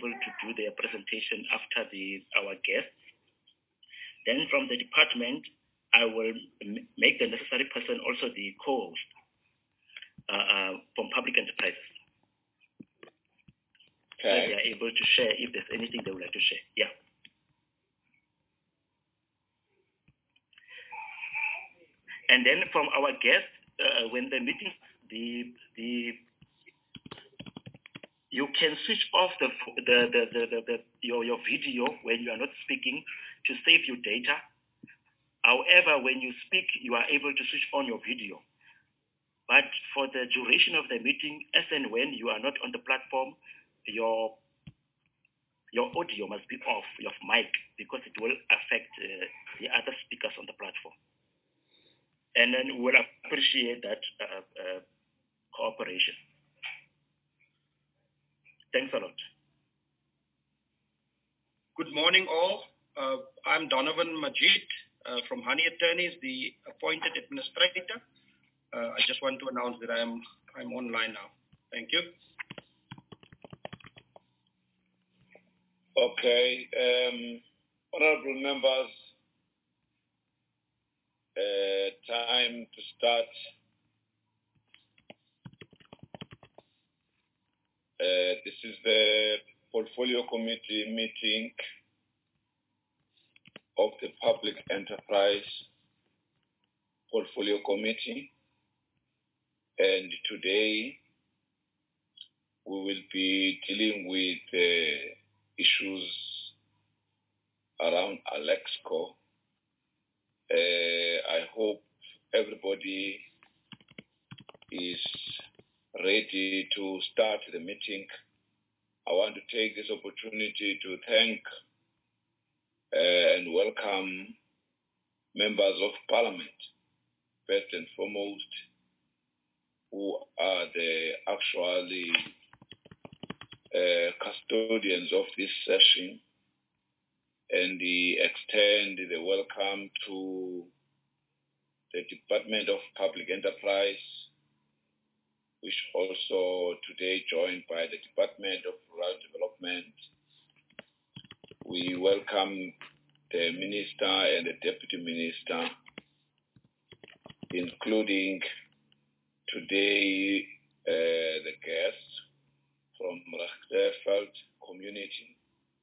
able to do their presentation after our guests. Then from the department, I will make the necessary person also the co-host from public enterprises. Okay. So they are able to share if there's anything they would like to share. Yeah. And then from our guests, when the meeting, you can switch off your video when you are not speaking to save your data. However, when you speak, you are able to switch on your video. But for the duration of the meeting, as and when you are not on the platform, your audio must be off, your mic, because it will affect the other speakers on the platform. And then we'll appreciate that cooperation. Thanks a lot. Good morning, all. I'm Donovan Majid from Honey Attorneys, the appointed administrator. I just want to announce that I'm online now. Thank you. Okay, honorable members, time to start. This is the Portfolio Committee meeting of the Public Enterprise Portfolio Committee. And today we will be dealing with issues around Alexco. I hope everybody is ready to start the meeting. I want to take this opportunity to thank and welcome members of Parliament, first and foremost, who are the actually custodians of this session, and extend the welcome to the Department of Public Enterprise, which also today joined by the Department of Rural Development. We welcome the Minister and the Deputy Minister, including today the guests from Rachterveld community.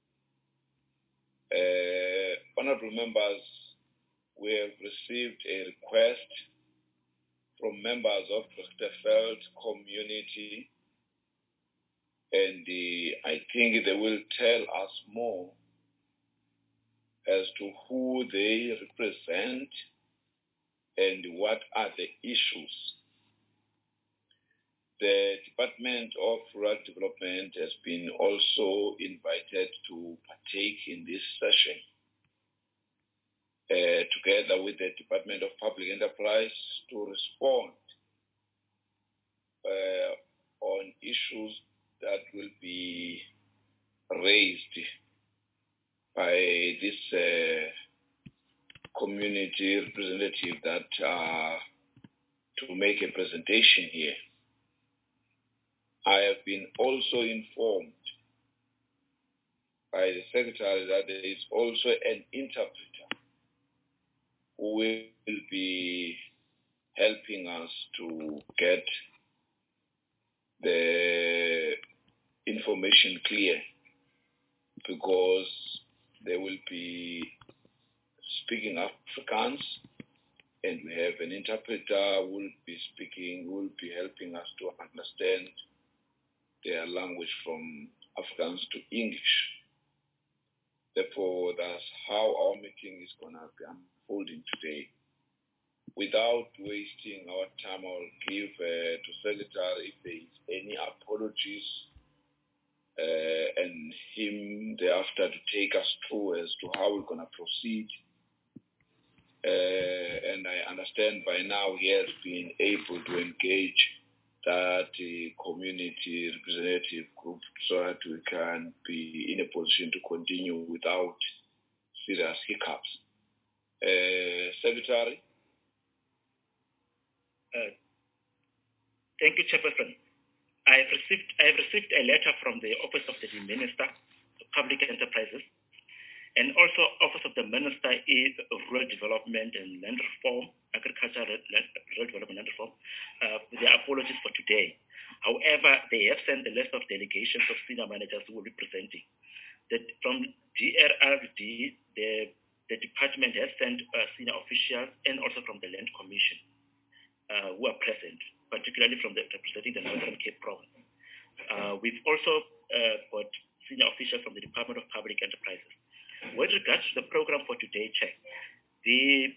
Honorable members, we have received a request from members of Rachterveld community, and I think they will tell us more as to who they represent and what are the issues. The Department of Rural Development has been also invited to partake in this session, together with the Department of Public Enterprise, to respond on issues that will be raised by this community representative that to make a presentation here. I have been also informed by the Secretary that there is also an interpreter who will be helping us to get the information clear, because they will be speaking Afrikaans, and we have an interpreter who will be helping us to understand their language from Afrikaans to English. Therefore, that's how our meeting is going to be unfolding today. Without wasting our time, I'll give to Secretary if there is any apologies, and him thereafter to take us through as to how we're going to proceed. And I understand by now he has been able to engage that community representative group so that we can be in a position to continue without serious hiccups. Secretary? Thank you, Chairperson. I have received a letter from the Office of the Minister Public Enterprises, and also Office of the Minister is Rural Development and Land Reform, Agriculture, Rural Development and Land Reform. Their apologies for today. However, they have sent the list of delegations of senior managers who will be presenting. From DRRD, the department has sent senior officials and also from the Land Commission who are present, particularly from representing the Northern Cape Province. We've also got senior officials from the Department of Public Enterprises. With regards to the program for today, Chair, the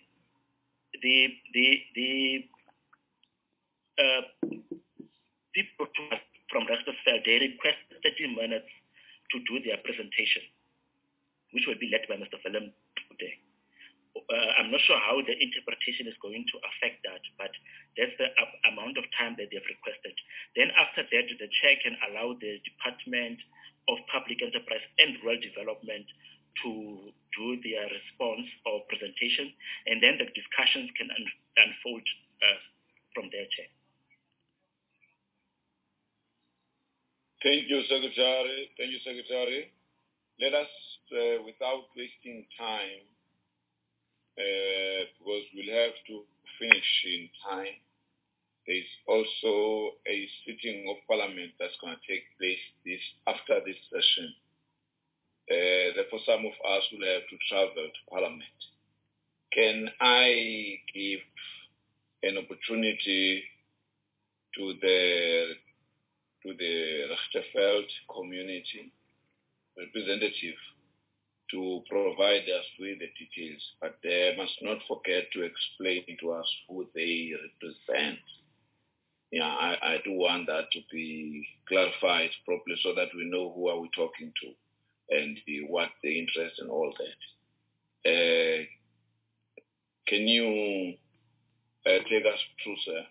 people from Richtersveld, they requested 30 minutes to do their presentation, which will be led by Mr. Willem today. I'm not sure how the interpretation is going to affect that, but that's the amount of time that they've requested. Then after that, the chair can allow the Department of Public Enterprise and Rural Development to do their response or presentation, and then the discussions can unfold from their chair. Thank you, Secretary. Thank you, Secretary. Let us, without wasting time, because we'll have to finish in time, there's also a sitting of Parliament that's going to take place after this session. Therefore, some of us will have to travel to Parliament. Can I give an opportunity to the Richtersveld community representative to provide us with the details, but they must not forget to explain to us who they represent. Yeah, I do want that to be clarified properly so that we know who are we talking to and what the interest and all that. Can you take us through, sir?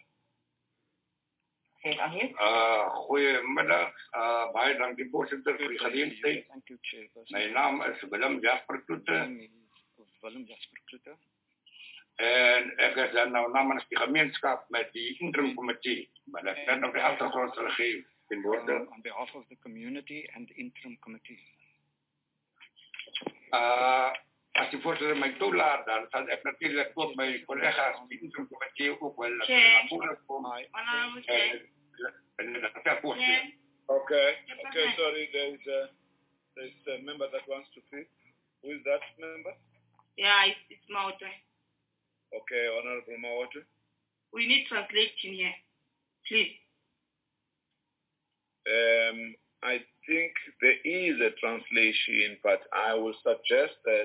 Goedemiddag, baie dankie voorzitter vir die geleentheid. My naam is Willem Jasper Kloete. En ek is dan nou namens die gemeenskap met die interim committee, maar ek het op die achtergrond sal gee in woorde. On behalf of the community and the interim committee. As die voorzitter my toelaat, dan sal ek natuurlijk ook my collega's die interim committee ook wel Okay, sorry, there's a member that wants to speak. Who is that member? Yeah, it's Maote. Okay, Honorable Maote. We need translation here, please. I think there is a translation, but I will suggest that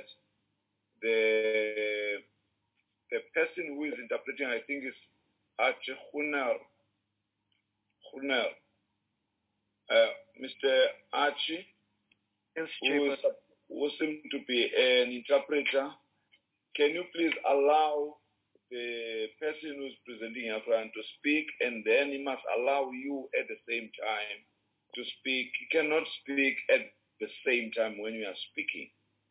the person who is interpreting, I think, is Archie Hunar. Mr. Archie, yes, who seems to be an interpreter, can you please allow the person who is presenting in front to speak, and then he must allow you at the same time to speak. You cannot speak at the same time when you are speaking.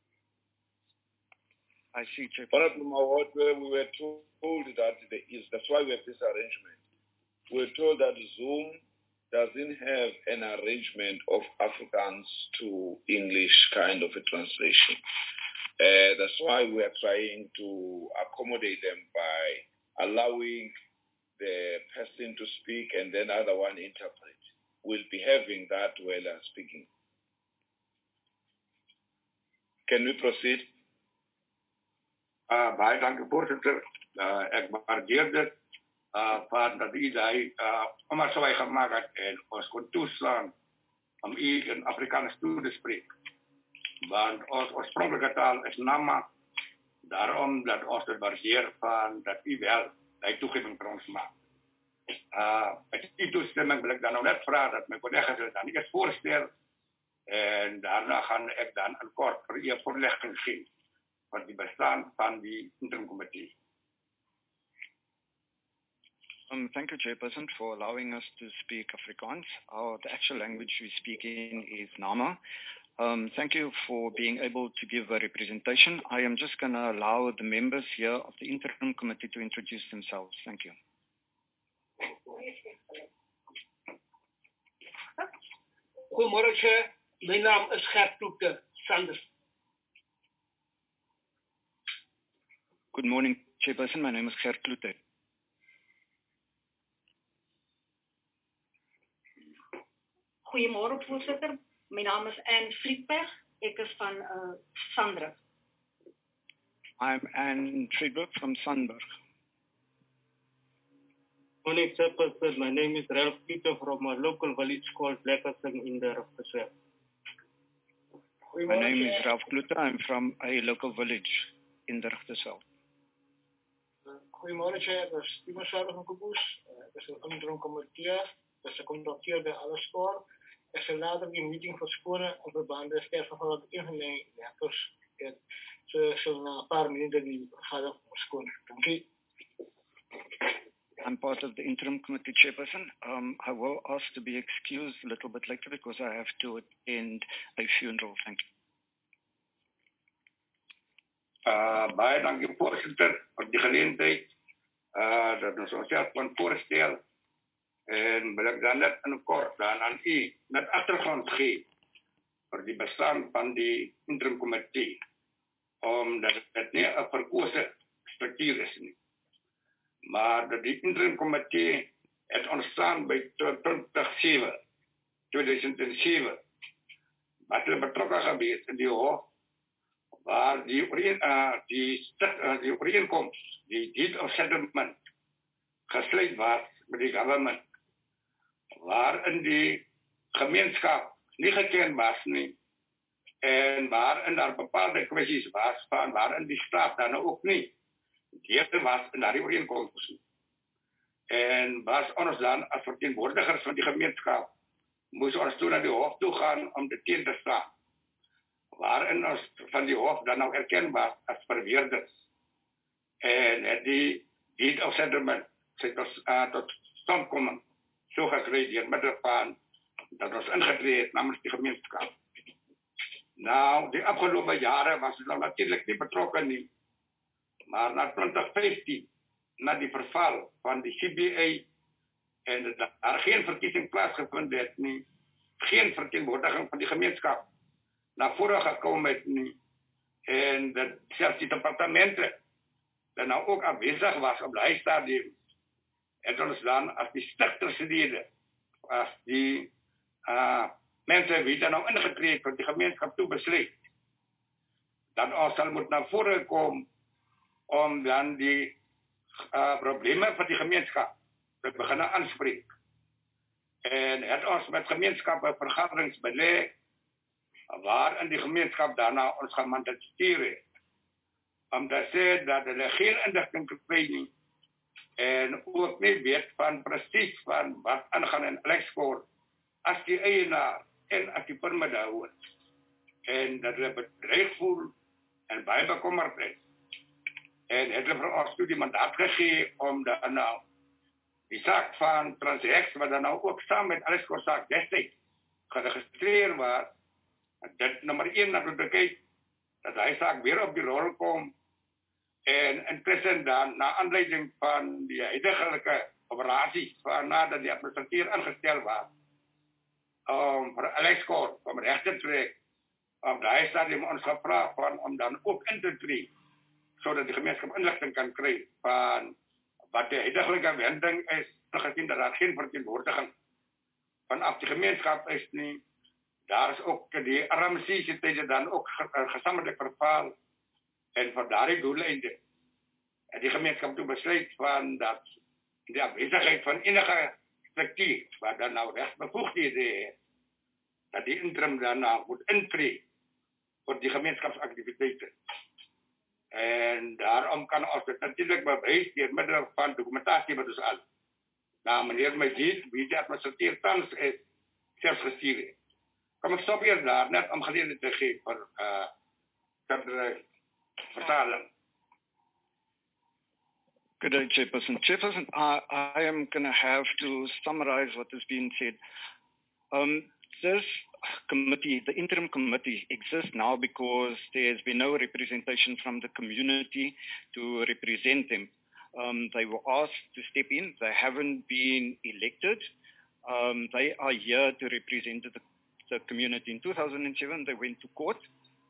I see, Chair. We were told that that's why we have this arrangement. We were told that Zoom doesn't have an arrangement of Afrikaans to English kind of a translation. That's why we are trying to accommodate them by allowing the person to speak and then the other one interpret. We'll be having that while I'm speaking. Can we proceed? Baie dankie voorzitter. Ek waardeer dit van dat u daai omdat so gemaak het en ons kon toeslaan om u in Afrikaans toe te spreken. Want ons oorspronkelijke taal is Nama. Daarom dat ons het waardeer van dat u wel die toegeving vir ons maak. Met die toestemming wil ek dan nou net vragen dat mijn collega's het dan eerst voorstel en daarna gaan ek dan een kort vir u voorlegging geven van die bestaan van die interim committee. Thank you, Chairperson, for allowing us to speak Afrikaans. The actual language we speak in is Nama. Thank you for being able to give a representation. I am just going to allow the members here of the interim committee to introduce themselves. Thank you. Goedemorgen, mijn naam is Gert Kloete. Sanders. Good morning, Chairperson. My name is Gert Kloete. Goedemorgen, voorzitter. Mijn naam is Anne Friedberg. Ik is van Sandra. I'm Anne Friedberg from Sandburg. Morning, Chairperson. My name is Ralph Peter from a local village called Lekkersing in the Raffersweg. My name is Ralph Kloete. I'm from a local village in the Richtersveld. Goedemorgen, Chair. Dat is Timo Sarah van Koboes. Dat is een interim committee. Dat is gecontacteerd bij alle score. Er zal later die meeting verschonen op verband met sterfgevallen ingeleid. Ja, dus ze zullen na een paar minuten die vergadering verschonen. Dank u. I'm part of the interim committee, Chairperson. I will ask to be excused a little bit later because I have to attend a funeral. Thank you. Baie dankie voorzitter vir die geleentheid dat ons onsself kan voorstel en wil ek dan net in kort dan aan u net agtergrond gee vir die bestaan van die interim komitee omdat dit nie 'n verkose struktuur is nie. Maar dat die interim komitee het ontstaan by 2007 wat hulle betrokke gewees in die hof waar die ooreenkomst, die deed of settlement, gesluit was met die government, waarin die gemeenskap nie geken was nie, en waarin daar bepaalde kwessies was, waarin die staat dan ook nie deel was in die ooreenkomst nie. En was ons dan as verteenwoordigers van die gemeenskap, moes ons toe na die hof toe gaan om dit teen te staan. Waarin ons van die hof dan nou erken was as verweerders. En het die deed of settlement tot standkoming so gekry deur middel van dat ons ingetree het namens die gemeenskap. Nou, die afgelope jare was ons nou natuurlijk nie betrokke nie, maar na 2015, na die verval van die CBA en daar geen verkiesing plaasgevind het nie, geen verteenwoordiging van die gemeenskap na vore gekom het nie, en dat selfs die departemente dat nou ook aanwezig was op die stadium, het ons dan as die stigterslede, as die mense wie dan nou ingetree tot die gemeenskap toe besluit, dat ons sal moet na vore kom om dan die probleme van die gemeenskap te begin aanspreek. En het ons met gemeenskappe vergaderings belê waarin die gemeenskap daarna ons gemandateer het om te sê dat hulle geen inligting kry nie en ook nie weet van presies van wat aangaan in Alexkor as die eienaar en as die permidhouer en dat hulle bedreig voel en baie bekommerd is. En het hulle vir ons toe die mandaat gegee om dan nou die saak van Transex wat dan nou ook saam met Alexkor saak destyds geregistreer was, dat nummer 1 na te kyk, dat hy saak weer op die rol kom, en intussen dan, na aanleiding van die huidige operaties, van nadat die administrateur ingestel was, vir Alexkor, om recht te trek, op die stadium ons gevraagd van, om dan ook in te tree, zodat die gemeenskap inlichting kan krijgen, van wat die huidige wending is, gezien dat daar geen verteenwoordiging vanaf die gemeenskap is nie. Daar is ook die RMC tijden dan ook gezamenlijk verval en voor daarin doeleinde. En die gemeenschap toen besluit van dat de afwezigheid van enige structuur, waar dan nou rechtsbevoegdheden is, dat die interim dan nou moet intree voor die gemeenschapsactiviteiten. En daarom kan ons het natuurlijk bewijs door middel van documentatie wat dus al. Nou, meneer Majid, wie de administrateur thans is, zelfs gestuurd heeft. Kom ik stop hier daar, net om gelegenheid te geven voor verdere vertaling. Good day, Chairperson. Chairperson, I am going to have to summarize what has been said. This committee, the interim committee, exists now because there has been no representation from the community to represent them. They were asked to step in. They haven't been elected. They are here to represent the community. In 2007, they went to court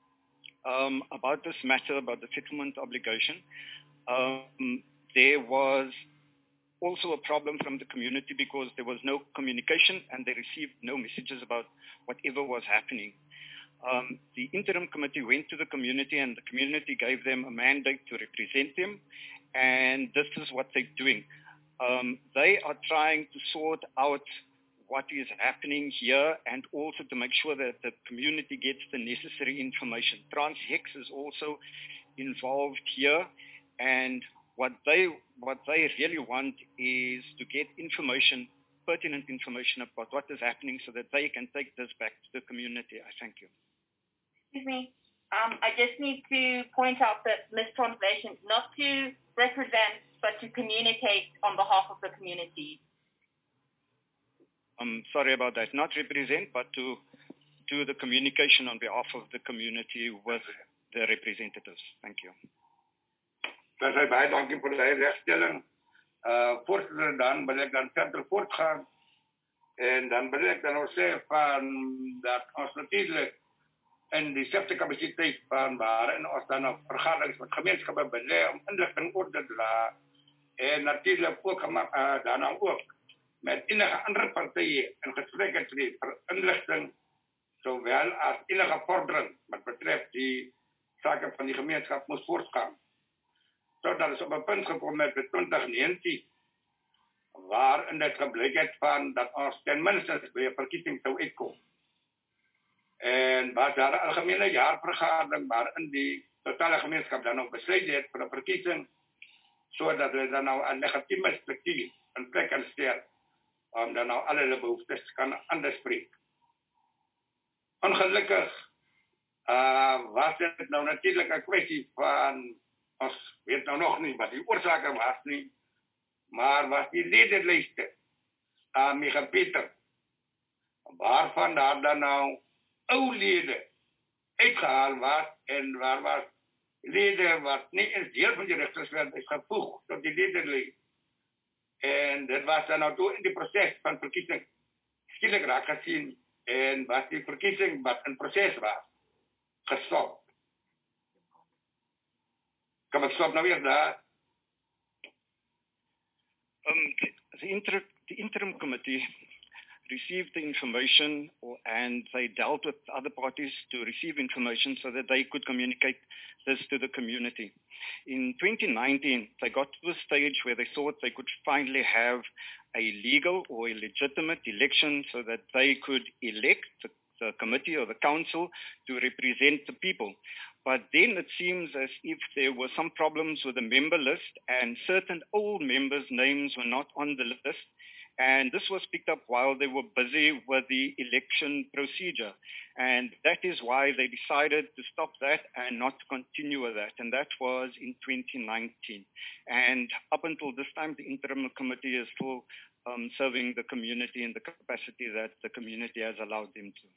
about this matter, about the settlement obligation. There was also a problem from the community because there was no communication and they received no messages about whatever was happening. The interim committee went to the community and the community gave them a mandate to represent them, and this is what they're doing. They are trying to sort out what is happening here and also to make sure that the community gets the necessary information. Transhex is also involved here, and what they really want is to get information, pertinent information about what is happening so that they can take this back to the community. I thank you. Excuse me. I just need to point out that mistranslation, not to represent, but to communicate on behalf of the community. I'm sorry about that. Not represent, but to do the communication on behalf of the community with the representatives. Thank you. Baie dankie vir die regstelling. Voorzitter, dan wil ek dan verder voortgaan. En dan wil ek dan ook sê van dat ons natuurlijk in diezelfde capaciteit van waarin ons dan op vergaderings met gemeenschappen beleid om inlichting oor te dra. En natuurlijk ook daarna ook met enige andere partijen in gesprekken tree vir inlichting, zowel als enige vordering wat betreft die zaken van die gemeenschap moest voortgaan. Zodat is op een punt gekomen met 2019, waarin het gebleken heeft van dat ons ten minste bij een verkiezing zou uitkomen. En was daar een algemene jaarvergadering waarin die totale gemeenschap dan ook besluit heeft voor een verkiezing, zodat we dan nou een legitieme structuur een plek kan stellen, om dan nou alle behoeftes kan aanspreken. Ongelukkig was het nou natuurlijk een kwestie van, ons weet nou nog niet wat die oorzaken was niet, maar was die ledenlijsten aan Micha Pieter, waarvan daar dan nou oude leden uitgehaald was en waar was leden wat niet eens deel van die rechterswet is gevoegd tot die ledenlijst. En dat was dan nou toe in die proces van verkiezing skielik raak gezien en was die verkiezing wat een proces was gestopt. Kan ik stop nou weer daar? The interim committee received the information and they dealt with other parties to receive information so that they could communicate this to the community. In 2019, they got to the stage where they thought they could finally have a legal or a legitimate election so that they could elect the committee or the council to represent the people. But then it seems as if there were some problems with the member list and certain old members' names were not on the list. And this was picked up while they were busy with the election procedure. And that is why they decided to stop that and not to continue with that. And that was in 2019. And up until this time, the interim committee is still serving the community in the capacity that the community has allowed them to.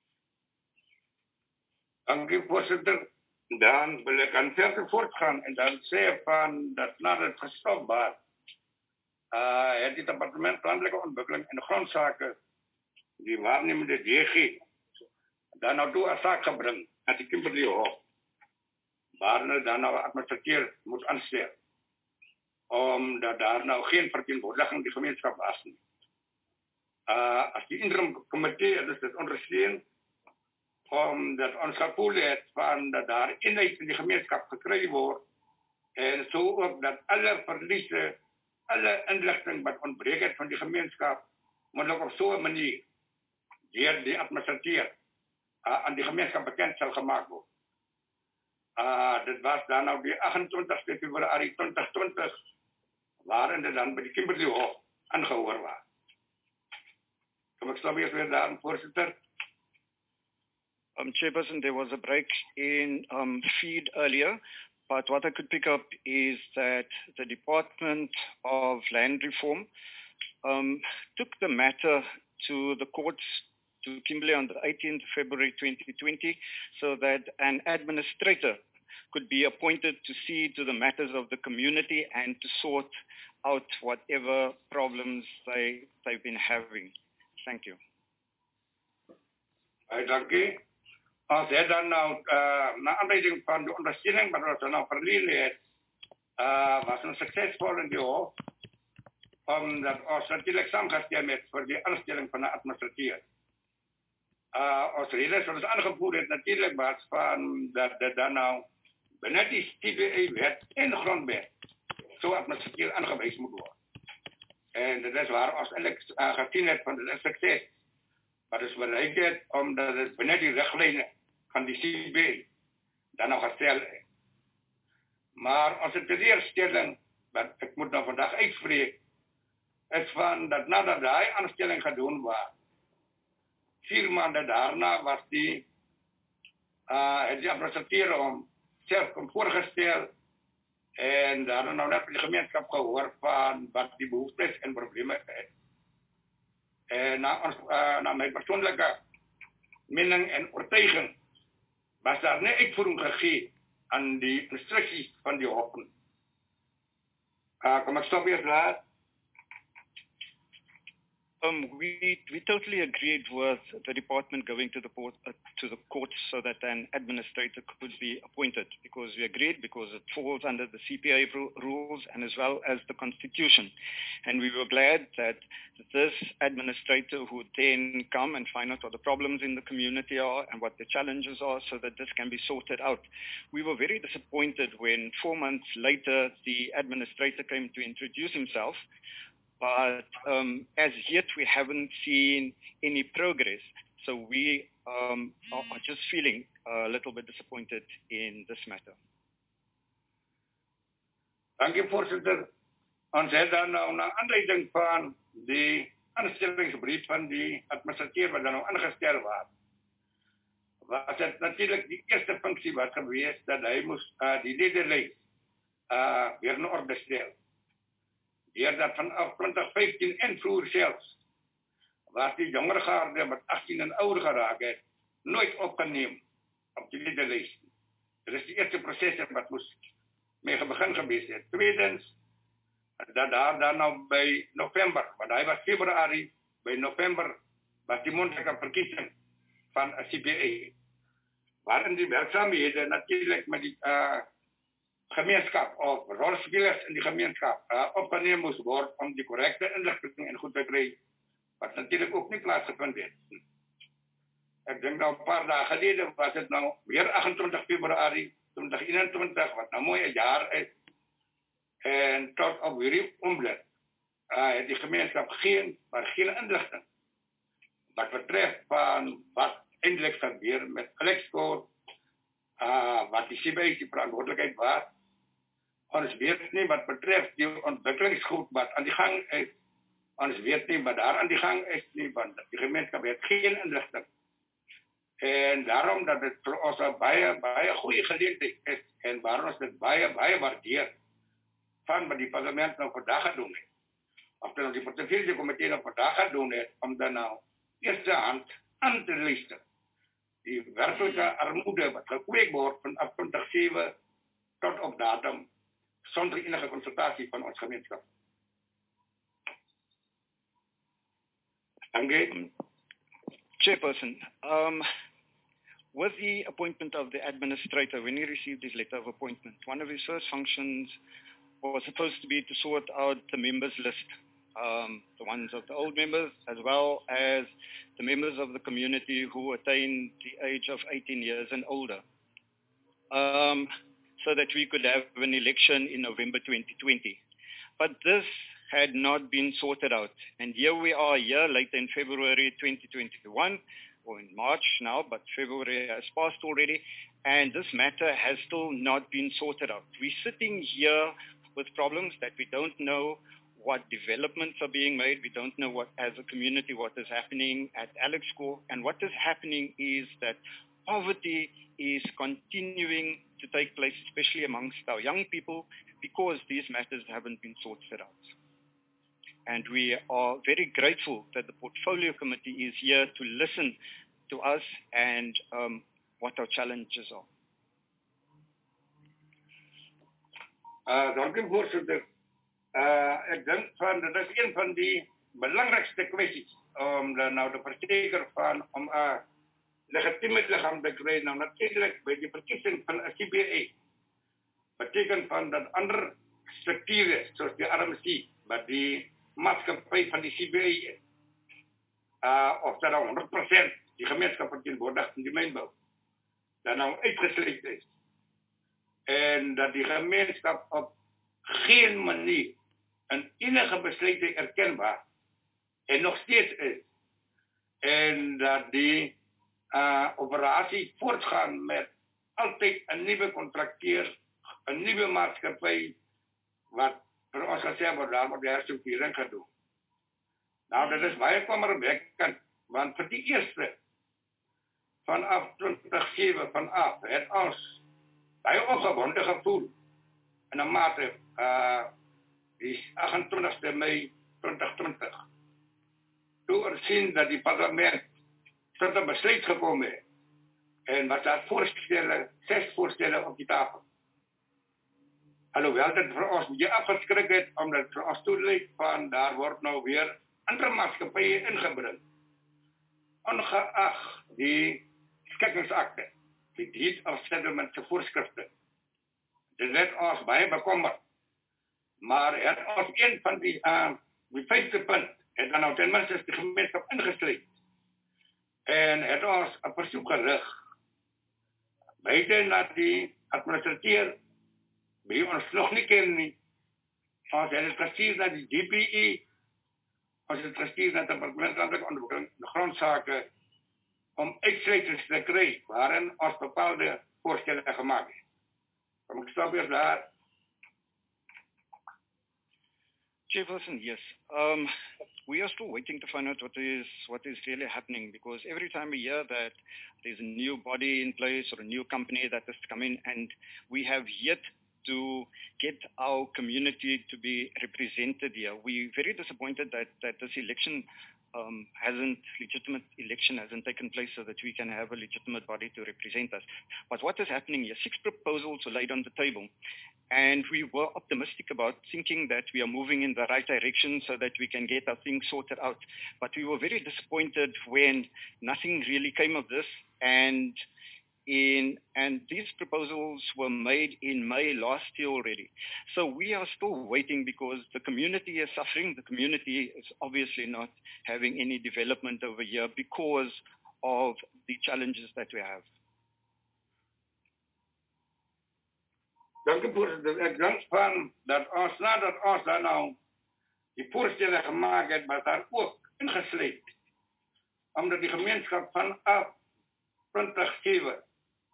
Dank u, voorzitter. Dan wil ik aan verder voortgaan en dan zeggen van dat nadat het gestopt was, het die departement Landelijke Ontwikkeling en Grondzaken, die waarnemende DG, dan nou toe een zaak gebring aan die Kimberley Hof, waar dan nou administrateur moet aanstellen, omdat daar nou geen vertegenwoordiging die gemeenschap was nie. Als die interim committee, dus het ondersteun, omdat ons gevoel heeft van dat daar eenheid in die gemeenschap gekregen wordt, en zo ook dat alle verliezen, alle inlichting wat ontbreekt van die gemeenschap, moet ook op zo'n manier door die administrateur aan die gemeenschap bekend zal gemaakt worden. Dit was dan nou die 28 februari 2020, waarin het dan bij de Kimberley Hof aangehoord was. Kom ik zo weer daar, voorzitter. Chairperson, there was a break in feed earlier, but what I could pick up is that the Department of Land Reform took the matter to the courts, to Kimberley on the 18th February 2020, so that an administrator could be appointed to see to the matters of the community and to sort out whatever problems they've been having. Thank you. Dank u. Als hij dan nou, naar aanleiding van de ondersteuning wat we nou verleden heeft, was een succesvol in die hoofd, omdat ons natuurlijk samengestemd heeft voor de aanstelling van de administrateur. Als reden zoals aangevoerd is natuurlijk was van dat dan nou binnen die CBA-wet en de grondwet zo administrateur aangewezen moet worden. En dat is waar ons eigenlijk gezien heeft van het succes. Maar dus bereikt het omdat het binnen die richtlijnen van die CBA dan nog gesteld is. Maar onze teleurstelling, wat ik moet nou vandaag uitspreken, is van dat nadat hij aanstelling gedaan was, 4 maanden daarna was die administrateur om zelf voorgesteld en daarna nou net de gemeenschap gehoord van wat die behoeftes en problemen is. En naar mijn persoonlijke mening en overtuiging was daar niet uitvoering gegeven aan die instructies van die hopen. Kom ik stop hier daar? We totally agreed with the department going to the court so that an administrator could be appointed, because we agreed, because it falls under the CPA rules and as well as the Constitution. And we were glad that this administrator would then come and find out what the problems in the community are and what the challenges are so that this can be sorted out. We were very disappointed when 4 months later the administrator came to introduce himself, but as yet we haven't seen any progress. So we are just feeling a little bit disappointed in this matter. Dank u, voorzitter. Ons het dan nou naar aanleiding van die aanstellingsbrief van die administrateur wat dan nou aangesteld was. Was het natuurlijk die eerste functie was geweest dat hij moest die ledenlijst weer in orde stellen. Dat vanaf 2015 en vroeger zelfs was die jongere garde met 18 en ouder geraakt heeft, nooit opgenomen op die ledenlijst. Dat is de eerste proces wat moest mee begin geweest zijn. Tweedens, dat daar dan nou bij november, want hij was februari, bij november was die mondelinge verkiezing van CPA. Waarin die werkzaamheden natuurlijk met die gemeenschap of rolspelers in die gemeenschap opgenomen moest worden om die correcte inlichting en goed te krijgen, wat natuurlijk ook niet plaatsgevonden heeft. Ik denk nou een paar dagen geleden was het nou weer 28 februari 2021, wat nou mooi een jaar is. En tot op weer omlet heeft die gemeenschap geen inlichting. Wat betreft van wat eindelijk gebeurt met Alexco, wat die CBA verantwoordelijkheid was. Ons weet niet wat betreft die ontwikkelingsgroep wat aan die gang is. Ons weet niet wat daar aan die gang is, nie, want die gemeenschap heeft geen inlichting. En daarom dat het voor ons een baie goede gelegenheid is en waarom ons dit baie waardeer van wat die parlement nou vandaag gaat doen. Of dan die portefeuillecommissie nou vandaag gaat doen om dan nou eerste hand aan te lijsten. Die werkelijke armoede wat gekweekt wordt vanaf 2007 tot op datum, zonder enige consultatie van ons gemeenschap. Dank u. Chairperson, with the appointment of the administrator, when he received his letter of appointment, one of his first functions was supposed to be to sort out the members list, the ones of the old members, as well as the members of the community who attained the age of 18 years and older, so that we could have an election in November 2020. But this had not been sorted out. And here we are a year later in February 2021, or in March now, but February has passed already, and this matter has still not been sorted out. We're sitting here with problems that we don't know what developments are being made. We don't know what, as a community, what is happening at Alexco. And what is happening is that poverty is continuing to take place, especially amongst our young people, because these matters haven't been sorted out. And we are very grateful that the Portfolio Committee is here to listen to us and what our challenges are. Dank u, voorzitter. Ik denk van dat is een van die belangrijkste kwesties om nou de verzeker van om legitieme liggaam te kry. Nou natuurlik by die verkiesing van 'n CBA beteken van dat ander strukture soos die RMC wat die maatskappy van die CBA of dat 100% die gemeenskap verteenwoordig in die mynbou dat nou uitgesluit is en dat die gemeenskap op geen manier in enige besluit erkenbaar en nog steeds is en dat die operasie voortgaan met altyd 'n nuwe kontrakteur, 'n nuwe maatskappy wat vir ons gesê word daar moet herstrukturering gedoen. Nou dit is baie kommerwekkend want vir die eerste vanaf 2007 vanaf het ons baie opgewonde gevoel in 'n mate die 28 Mei 2020 toe ons sien dat die parlement tot 'n besluit gekom het en wat daar voorstelle, 6 voorstelle op die tafel. Alhoewel dit vir ons baie afgeskrik het omdat vir ons toelyk van daar word nou weer ander maatskappye ingebring. Ongeag die skikkingsakte, die deed of settlement se voorskrifte. Dit het ons baie bekommer. Maar het ons een van die 5de punt het dan nou ten minste die gemeenskap ingesluit. En het ons 'n versoek gerig. Beide na die administrateur, wie ons nog nie ken nie. Ons het gestuur na die DPE, ons het gestuur na die departement landbouw ontwikkeling, de grondsake, om uitsluitings te kry, waarin ons bepaalde voorstellen gemaakt het. Kom ek stop weer daar. Chairperson, yes. We are still waiting to find out what is really happening, because every time we hear that there's a new body in place or a new company that has come in, and we have yet to get our community to be represented here. We're very disappointed that this election legitimate election hasn't taken place so that we can have a legitimate body to represent us. But what is happening here? 6 proposals were laid on the table, and we were optimistic about thinking that we are moving in the right direction so that we can get our things sorted out. But we were very disappointed when nothing really came of this, and these proposals were made in May last year already. So we are still waiting because the community is suffering. The community is obviously not having any development over here because of the challenges that we have. Dank u voorzitter. Ik denk van dat ons nadat ons dan nou die voorstellen gemaakt hebben, maar daar ook ingesleept. Omdat die gemeenschap vanaf 2007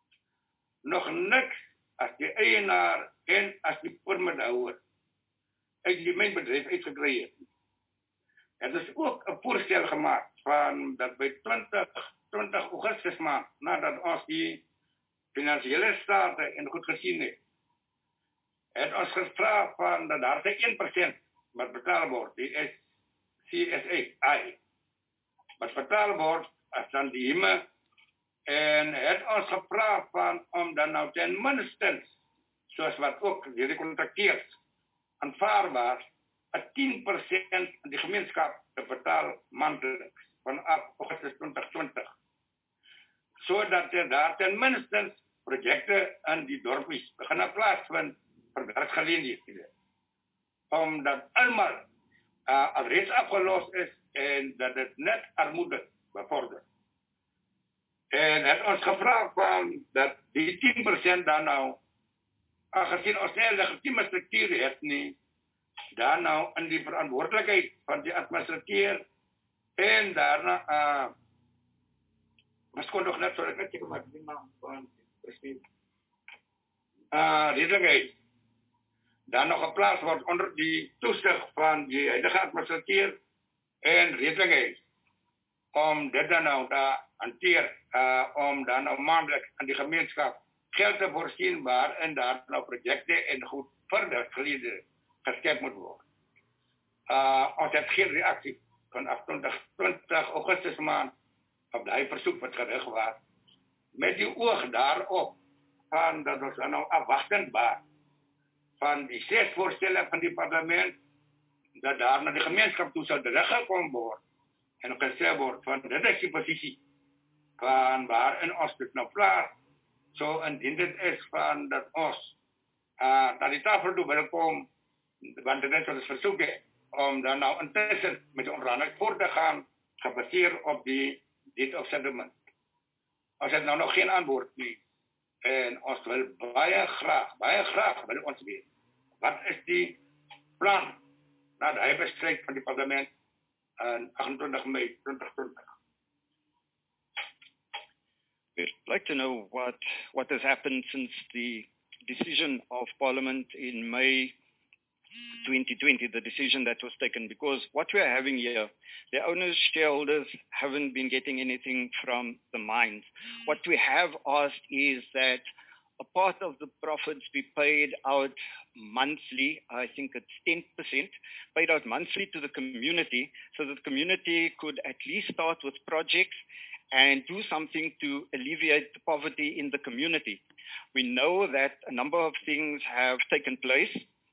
nog niks als die eienaar en als die permithouder uit die mijnbedrijf uitgekry het. Het is ook een voorstel gemaakt van dat bij 20 augustus maand, nadat ons die financiële staten in goed gezien heeft, het ons gevraagd van dat daar 1% wat betaald wordt, die is CSA, wat betaald wordt als dan die himme. En het ons gevraagd van om dan nou ten minste, zoals wat ook die contracteert, aanvaardbaar, 10% aan die gemeenschap te betalen maandelijks vanaf augustus 2020. Zodat er daar ten minste projecten aan die dorpjes beginnen plaatsvinden voor werkgelegenheden. Omdat allemaal al reeds afgelost is en dat het net armoede bevordert. En het ons gevraagd van dat die 10% dan nou, aangezien ons nie legitieme structuur het nie, dan nou in die verantwoordelijkheid van die administrateur en daarna, was kon nog net zo, ek net check maar die naam van president, redelijkheid, dan nog geplaatst wordt onder die toezicht van die huidige administrateur en redelijkheid, om dit dan nou te hanteer, om dan nou maandelijks aan die gemeenschap geld te voorzien waar en daar nou projecten en goed verder geleden geskep moet worden. Ons heeft geen reactie vanaf 20 augustus maand op die verzoek wat gerig was. Met die oog daarop van dat ons dan nou afwachtend was van die 6 voorstellen van die parlement, dat daar naar de gemeenschap toe zou teruggekomen worden en gesê word van dit is die positie van waarin ons dit nou plaas. So indien dit is van dat ons naar die tafel toe welkom, want dit is wat ons verzoek het, om dan nou intussen met de onderhandeling voor te gaan, gebaseerd op die Deed of Settlement. Ons het nou nog geen antwoord nie. En ons wil baie graag wil ons weet. Wat is die plan na die huisbesluit van die parlement on 28 Mei 2020? We'd like to know what has happened since the decision of Parliament in May 2020, the decision that was taken, because what we are having here, the owners, shareholders haven't been getting anything from the mines. What we have asked is that a part of the profits be paid out monthly, I think it's 10%, paid out monthly to the community, so that the community could at least start with projects and do something to alleviate the poverty in the community. We know that a number of things have taken place.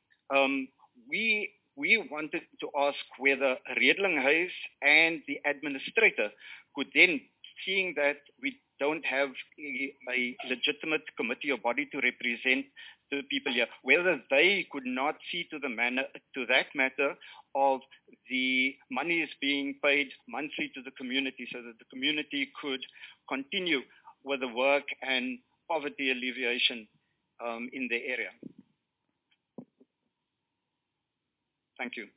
We wanted to ask whether Redlinghuis and the administrator could then, seeing that we don't have a legitimate committee or body to represent the people here, whether they could not see to that matter of the money is being paid monthly to the community so that the community could continue with the work and poverty alleviation in the area. Thank you.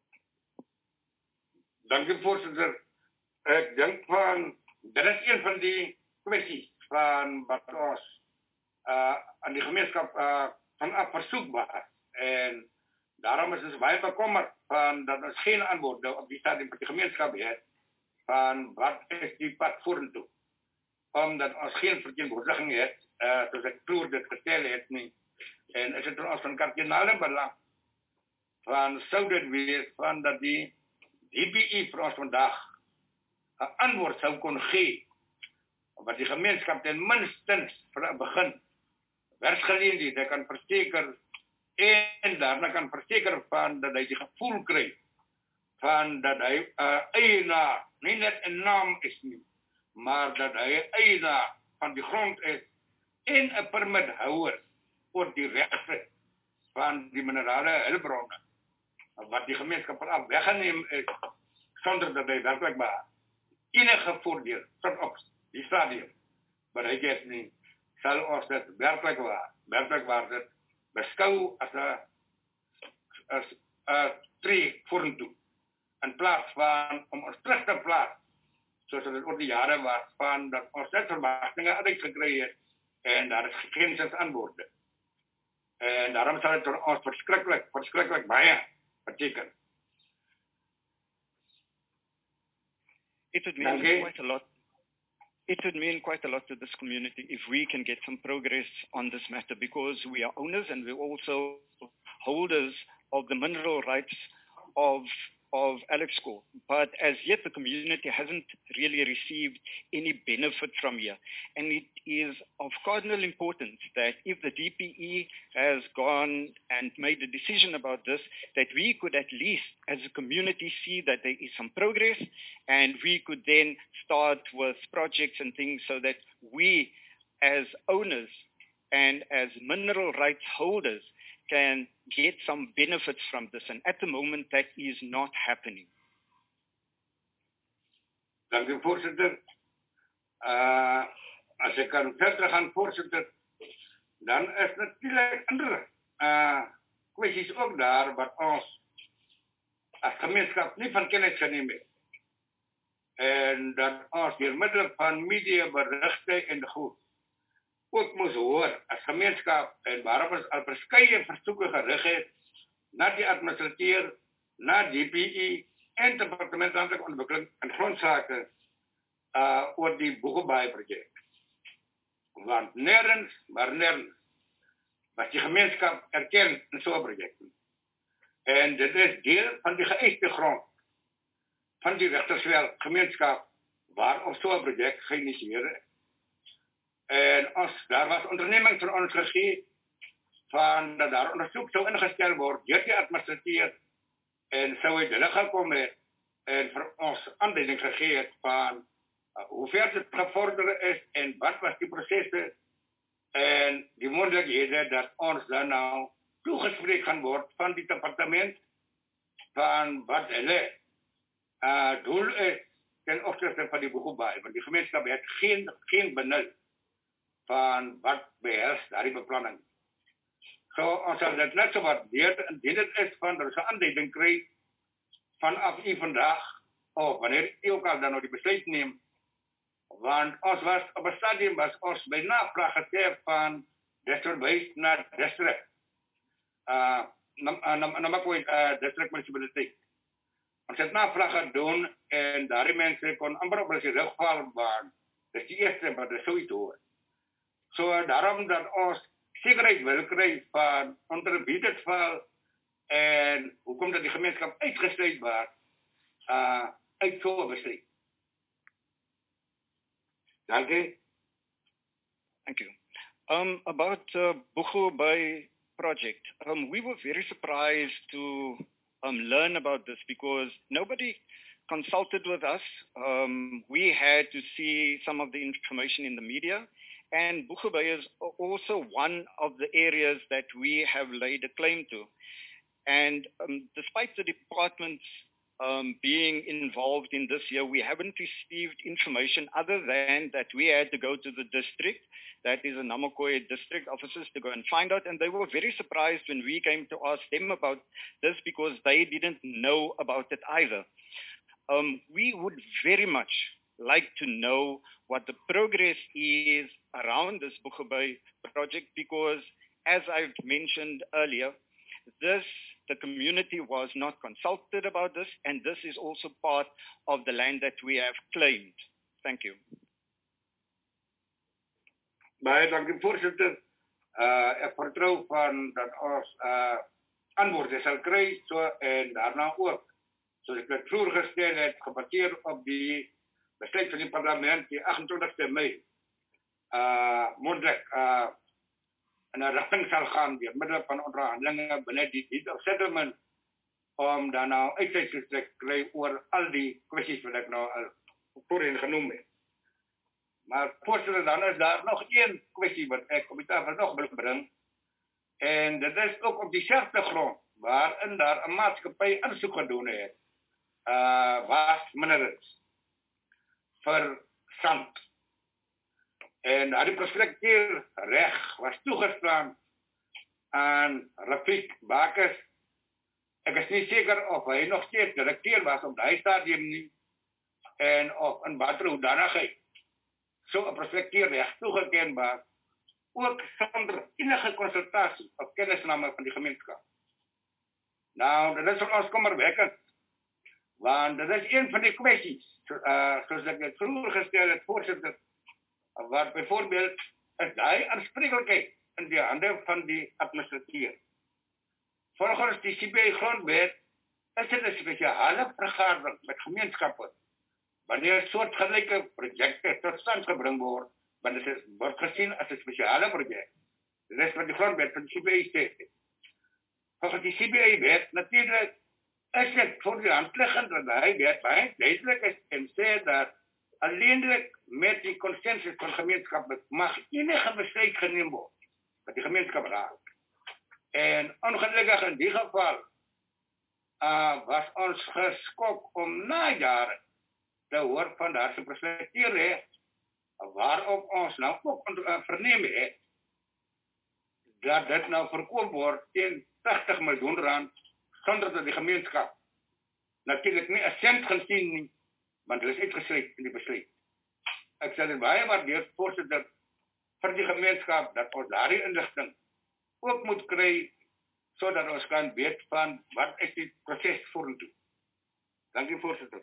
Dank u, voorzitter. Ik denk dat is een van die kwesties van wat ons aan die gemeenschap vanaf verzoekbaar. En daarom is het baie bekommerd van dat ons geen antwoorden op die stadium van die gemeenschap heeft van wat is die pad vorentoe. Omdat ons geen vertegenwoordiging heeft, zoals ik vroeger dit gesteld heb nie. En is het voor ons van kardinale belang van zou dit wees van dat die DPE vir ons vandag 'n antwoord sou kon gee wat die gemeenskap ten minstens vir 'n begin werksgeleenthede kan verseker en daarna kan verseker van dat hy die gevoel kry van dat hy 'n eienaar nie net 'n naam is nie, maar dat hy 'n eienaar van die grond is en 'n permithouer oor die regte van die minerale hulpbronne wat die gemeenskap vanaf weggeneem is sonder dat hy werklik maar enige voordeel tot op die stadium bereik het nie, sal ons dit werklik waar dit beskou as 'n tree vorentoe in plaas van om ons terug te plaas soos dit oor die jare was van dat ons net verwagtinge uitgekry het en daar is geen antwoorde. En daarom sal dit vir ons verskriklik baie beteken. It would mean quite a lot. It would mean quite a lot to this community if we can get some progress on this matter, because we are owners and we're also holders of the mineral rights of Alex Core. But as yet, the community hasn't really received any benefit from here. And it is of cardinal importance that if the DPE has gone and made a decision about this, that we could at least, as a community, see that there is some progress, and we could then start with projects and things so that we, as owners and as mineral rights holders, can get some benefits from this. And at the moment, that is not happening. Dank u, voorzitter. Als ik kan verder gaan, voorzitter, dan is natuurlijk andere kwesties ook daar wat ons als gemeenschap niet van kennis geneem heeft. En dat ons door middel van mediaberichten en de goed ook moes hoor as gemeenskap en waarop ons al verskeie versoeke gerig het na die administrateur, na DPE en departement landbouw ontwikkeling en grondsake oor die Boegebaai projek. Want nergens was die gemeenskap erkend in zo'n projek. En dit is deel van die geëiste grond van die Rechtersveld gemeenskap waarop zo'n projek geïnitieerd is. En daar was onderneming vir ons gegee van dat daar onderzoek sou ingestel word deur die administrateur en sou hy hulle gekom het en vir ons aanleiding gegee het van hoe ver het gevorderd is en wat was die processen en die mogelijkheden dat ons dan nou toegespreid gaan worden van dit departement van wat hulle doel is ten opzichte van die Boegoebaai. Want die gemeenschap heeft geen benul van wat beheerst daar die beplanning. So ons sal dit net so waardeer indien dit is van er is 'n aanduiding kry vanaf u vandag of wanneer u ook al dan nou die besluit neem. Want ons was op 'n stadium was ons by navraag getref van district naar district. Namakwa district municipaliteit. Ons het navraag gedoen en daardie mense kon amper op die rug val want dit is die eerste wat er zoiets hoor. So daarom dat ons zekerheid wil kry van onder het val en hoekom dat die gemeenskap uitgesluit was uit so besluit. Dank u. Thank you. About Boegoebaai project, we were very surprised to learn about this because nobody consulted with us. We had to see some of the information in the media, and Boegoebaai is also one of the areas that we have laid a claim to. And despite the departments being involved in this year, we haven't received information other than that we had to go to the district, that is the Namakwa district officers, to go and find out. And they were very surprised when we came to ask them about this because they didn't know about it either. We would very much like to know what the progress is around this Boegoebaai project because, as I've mentioned earlier, the community was not consulted about this, and this is also part of the land that we have claimed. Thank you. Baie dankie voorsitter. Ek vertrou van dat ons antwoorde sal kry so en daarna ook. Soos ek het vroeger gestel het, gebaseer op die besluit van die parlement die 28 Mei. Mondelik in 'n rigting sal gaan deur middel van onderhandelinge binne die Deed of Settlement om dan nou uitsluitsels te kry oor al die kwessies wat ek nou al voorheen genoem het. Maar voorstel dan is daar nog een kwessie wat ek op die tafel nog wil bring en dit is ook op dieselfde grond waarin daar 'n maatskappy aansoek gedoen het was minerals vir sand. En die prospekteur reg was toegestaan aan Rafik Bakers. Ek is nie seker of hy nog steeds direkteur was op daai stadium nie en of in watter hoedanigheid so 'n prospekteur reg toegeken was, ook sonder enige konsultasie of kennisname van die gemeenskap. Nou, dit is vir ons kommerwekkend, want dit is een van die kwessies, soos ek het vroeger gestel het, voorsitter, wat bijvoorbeeld is die aanspreeklikheid in die hande van die administrateur. Volgens die CBI grondwet is dit 'n spesiale vergadering met gemeenskappe wanneer soortgelyke projekte tot stand gebring word, want dit word gesien as 'n spesiale projek. Dit is wat die grondwet van die CBI sê. Volgens die CBI wet natuurlik is dit voor die hand liggend dat hy wet baie duidelik is en sê dat alleenlik met die consensus van gemeenskap mag enige besluit geneem word wat die gemeenskap raak. En ongelukkig in die geval was ons geskok om na jare te hoor van daar se prospekteur waarop ons nou ook verneem het dat dit nou verkoop word teen 80 miljoen rand sonder dat die gemeenskap natuurlik nie 'n sent gaan sien nie, want hulle is uitgesluit in die besluit. Ek sal dit baie waardeer, voorsitter, vir die gemeenskap dat ons daardie inligting ook moet kry sodat ons kan weet van wat is die proses vorentoe. Dankie, voorsitter.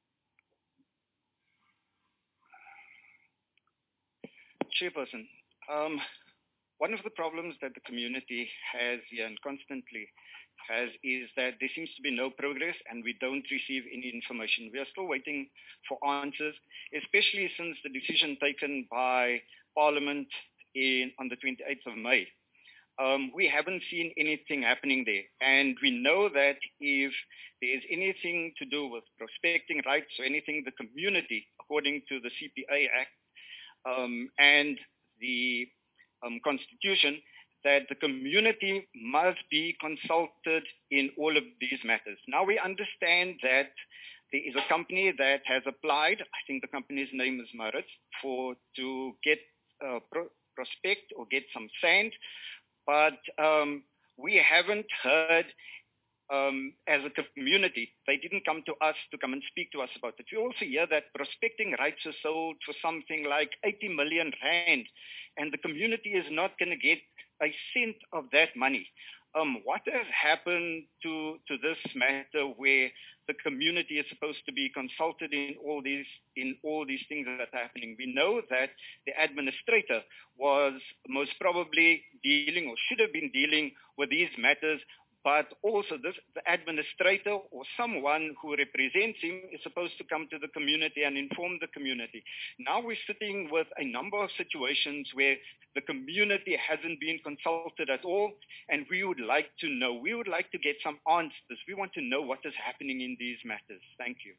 Chairperson, one of the problems that the community has here and constantly has is that there seems to be no progress and we don't receive any information. We are still waiting for answers, especially since the decision taken by Parliament on the 28th of May we haven't seen anything happening there. And we know that if there's anything to do with prospecting rights or anything, the community, according to the CPA Act and the Constitution, that the community must be consulted in all of these matters. Now we understand that there is a company that has applied, I think the company's name is Maritz, to get prospect or get some sand, but we haven't heard as a community, they didn't come to us to come and speak to us about it. We also hear that prospecting rights are sold for something like 80 million rand, and the community is not going to get a cent of that money. What has happened to this matter where the community is supposed to be consulted in all these things that are happening? We know that the administrator was most probably dealing or should have been dealing with these matters, but also the administrator or someone who represents him is supposed to come to the community and inform the community. Now we're sitting with a number of situations where the community hasn't been consulted at all, and we would like to know. We would like to get some answers. We want to know what is happening in these matters. Thank you.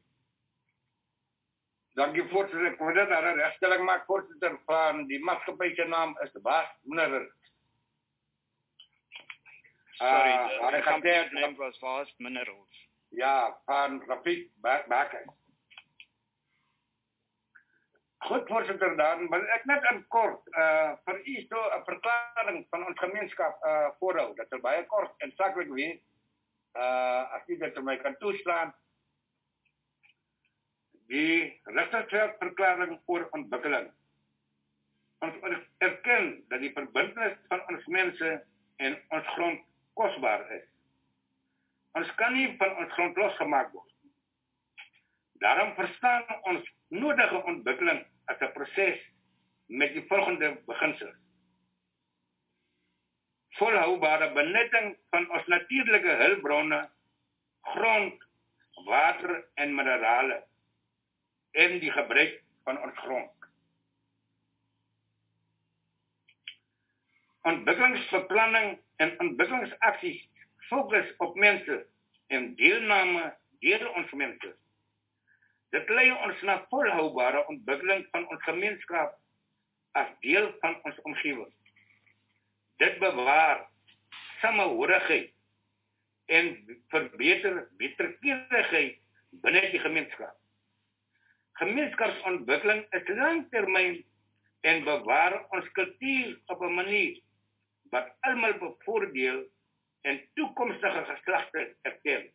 Dank u, voorzitter. Ik wil net daar een rechtstelling maken, voorzitter, van die maatschappij zijn naam is de baas, meneer. Sorry, the company's name was Vast Minerals. Ja, van Rafiq Bakker. Goed, voorzitter, dan wil ik net in kort voor u zo een verklaring van ons gemeenschap voorhouden. Dat er baie kort en zakelijk wees, als u dat mij kan toestaan. Die rechtsverklaring voor ontwikkeling. Ons erken dat die verbintenis van ons mensen en ons grond kostbaar is. Ons kan niet van ons grond losgemaakt worden. Daarom verstaan ons nodige ontwikkeling als een proces met die volgende beginsels. Volhoudbare benutting van ons natuurlijke hulpbronnen, grond, water en mineralen en die gebruik van ons grond. Ontwikkelingsbeplanning en ontwikkelingsacties focus op mensen en deelname deur ons mensen. Dit lei ons na volhoudbare ontwikkeling van ons gemeenskap as deel van ons omgewing. Dit bewaar samehorigheid en verbeter wederkerigheid binne die gemeenskap. Gemeenskapsontwikkeling is langtermyn en bewaar ons kultuur op 'n manier wat almal bevoordeel en toekomstige geslagte erken.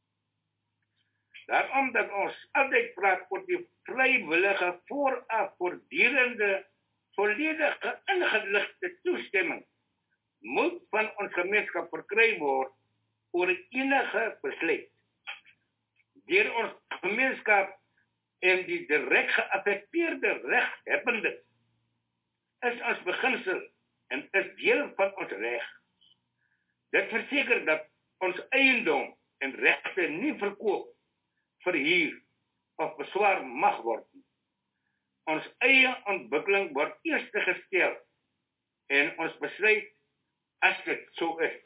Daarom dat ons altyd praat oor die vrywillige vooraf voortdurende volledige ingeligte toestemming moet van ons gemeenskap verkry word oor enige besluit. Deur ons gemeenskap en die direk geaffekteerde reghebbende is ons beginsel en is deel van ons reg. Dit verseker dat ons eiendom en regte nie verkoop, verhuur of beswaar mag word. Ons eie ontwikkeling word eers gestel en ons besluit as dit so is.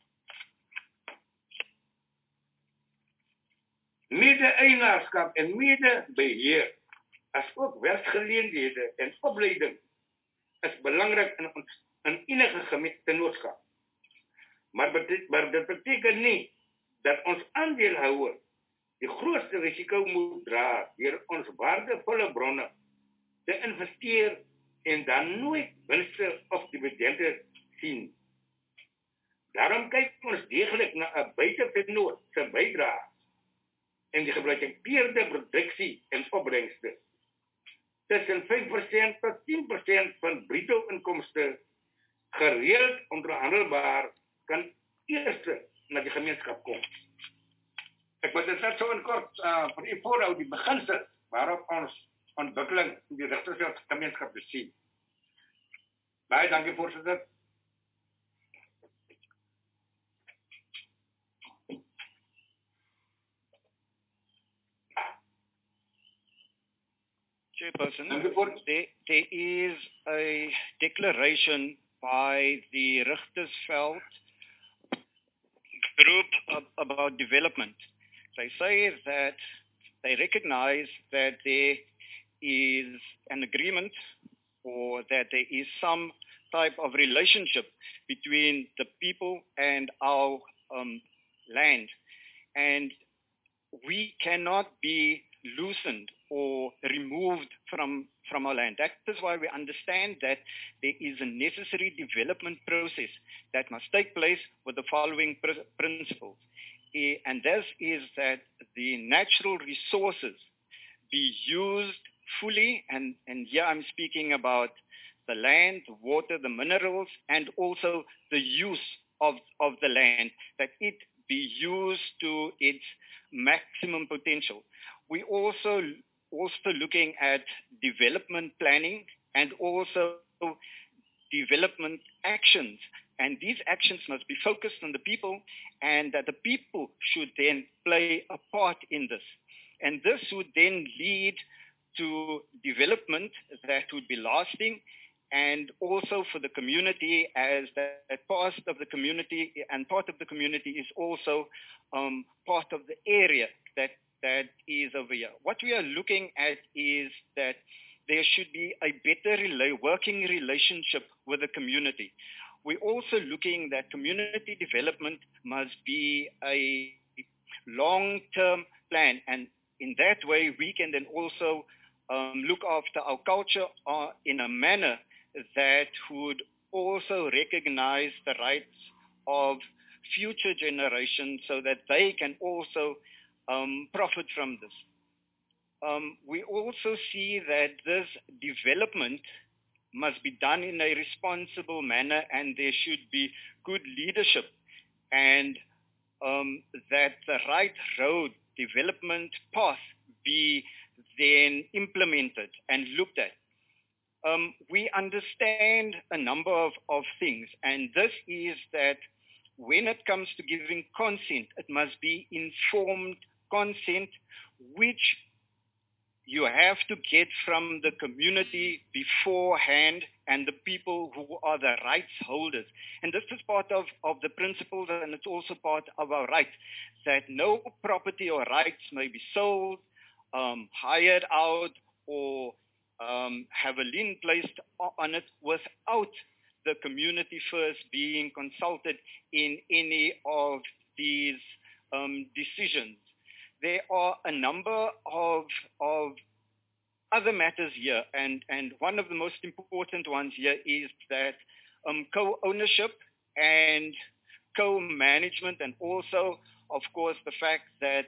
Mede-eienaarskap en mede-beheer, as ook werksgeleenthede en opleiding, is belangrik in enige gemeenskap. Maar dit beteken nie dat ons aandeelhouer die grootste risiko moet dra deur ons waardevolle bronne te investeer en dan nooit winste of dividende sien. Daarom kyk ons deeglik na 'n buitevenoot se bydrae en die gebruikeerde produksie en opbrengste. Tussen 5% tot 10% van bruto inkomste gereeld onderhandelbaar kan eers na die gemeenskap kom. Ek wil dit net so in kort vir u voorhou die beginsels waarop ons ontwikkeling in die regterveld gemeenskap besien. Baie dankie voorsitter. Chairperson, there is a declaration by the Richtersveld group about development. They say that they recognize that there is an agreement or that there is some type of relationship between the people and our land. And we cannot be loosened or removed from our land. That is why we understand that there is a necessary development process that must take place with the following principles. And this is that the natural resources be used fully, and here I'm speaking about the land, the water, the minerals, and also the use of the land, that it be used to its maximum potential. We also looking at development planning and also development actions. And these actions must be focused on the people, and that the people should then play a part in this. And this would then lead to development that would be lasting, and also for the community, as that part of the community, and part of the community is also part of the area that is over here. What we are looking at is that there should be a better working relationship with the community. We're also looking that community development must be a long-term plan, and in that way we can then also look after our culture in a manner that would also recognize the rights of future generations so that they can also profit from this. We also see that this development must be done in a responsible manner, and there should be good leadership, and that the right road development path be then implemented and looked at. We understand a number of things, and this is that when it comes to giving consent, it must be informed consent, which you have to get from the community beforehand and the people who are the rights holders. And this is part of the principles, and it's also part of our rights, that no property or rights may be sold, hired out, or have a lien placed on it without the community first being consulted in any of these decisions. There are a number of other matters here, and one of the most important ones here is that co-ownership and co-management, and also, of course, the fact that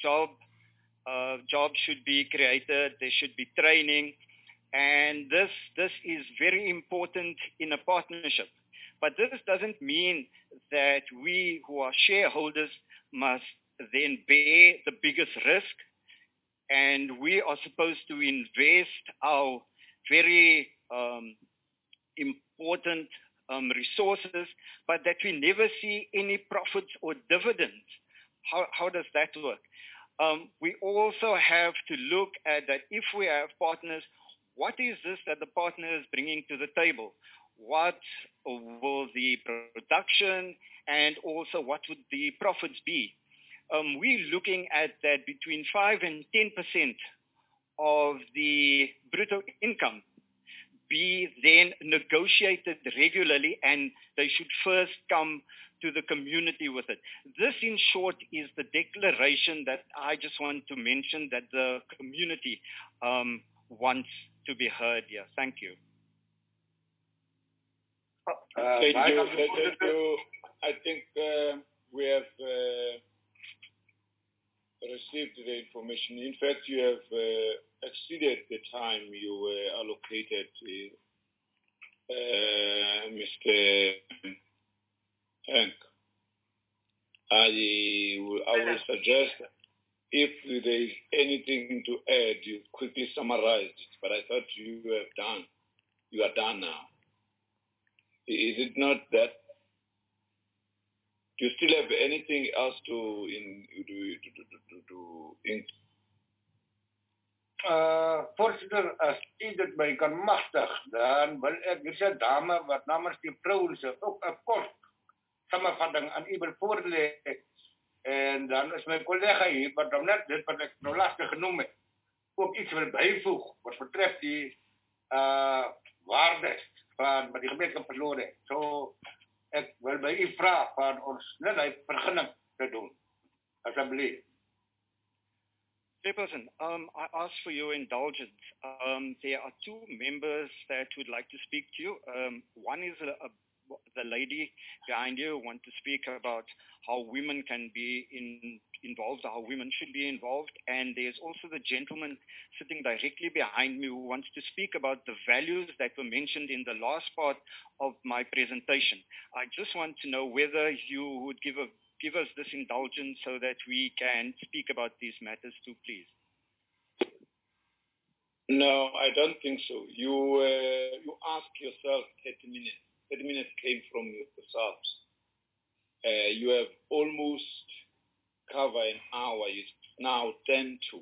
jobs should be created, there should be training, and this is very important in a partnership. But this doesn't mean that we who are shareholders must then bear the biggest risk, and we are supposed to invest our very important resources, but that we never see any profits or dividends. How does that work? We also have to look at that if we have partners, what is this that the partner is bringing to the table? What will the production and also what would the profits be? We're looking at that between 5 and 10% of the brutto income be then negotiated regularly, and they should first come to the community with it. This, in short, is the declaration that I just want to mention that the community wants to be heard here. Thank you. Thank you. I think we have received the information. In fact, you have exceeded the time you were allocated, Mr. Hank. I will suggest if there is anything to add, you quickly summarize it. But I thought you are done now. Is it not that? Do you still have anything else to Voorzitter, als u dit mij kan machtig, dan wil ik deze dame wat namens die vrouwen ook een kort samenvatting aan u wil voorleggen. En dan is mijn collega hier, wat dan net dit wat ik nou lastig genoemd heb, ook iets wil bijvoegen wat betreft die waardes van wat die gemeenschap verloren heeft. Zo, ik wil bij u vragen van ons snelheid vergunning te doen. Alsjeblieft. Chairperson, I ask for your indulgence. There are two members that would like to speak to you. One is the lady behind you who wants to speak about how women can be involved, how women should be involved. And there's also the gentleman sitting directly behind me who wants to speak about the values that were mentioned in the last part of my presentation. I just want to know whether you would give us this indulgence so that we can speak about these matters too, please. No, I don't think so. You ask yourself 30 minutes. 30 minutes came from yourselves. You have almost covered an hour. It's now 10 to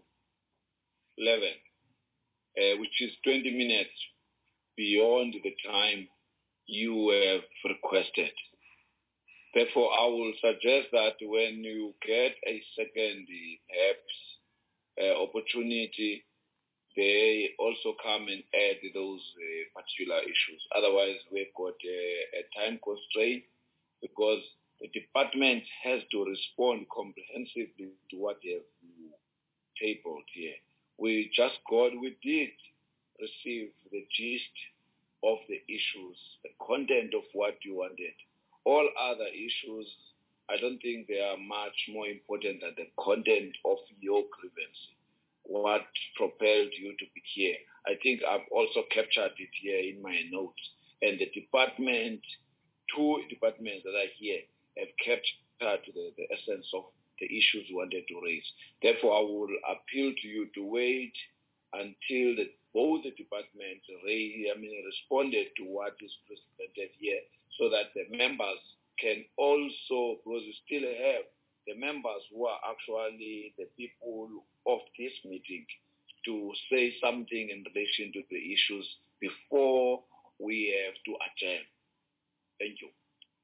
11, which is 20 minutes beyond the time you have requested. Therefore, I will suggest that when you get a second, perhaps, opportunity, they also come and add those particular issues. Otherwise, we've got a time constraint because the department has to respond comprehensively to what they have tabled here. We did receive the gist of the issues, the content of what you wanted. All other issues, I don't think they are much more important than the content of your grievance. What propelled you to be here? I think I've also captured it here in my notes. And the department, two departments that are here, have captured the essence of the issues we wanted to raise. Therefore, I will appeal to you to wait until both the departments responded to what is presented here, so that the members can also, because we still have the members who are actually the people of this meeting, to say something in relation to the issues before we have to adjourn. Thank you.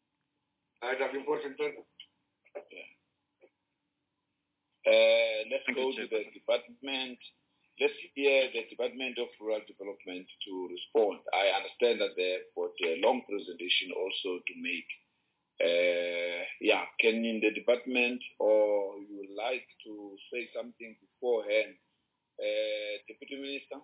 Let's go to the department. Let's hear the Department of Rural Development to respond. I understand that they've got a long presentation also to make. Can in the department, or you would like to say something beforehand, Deputy Minister?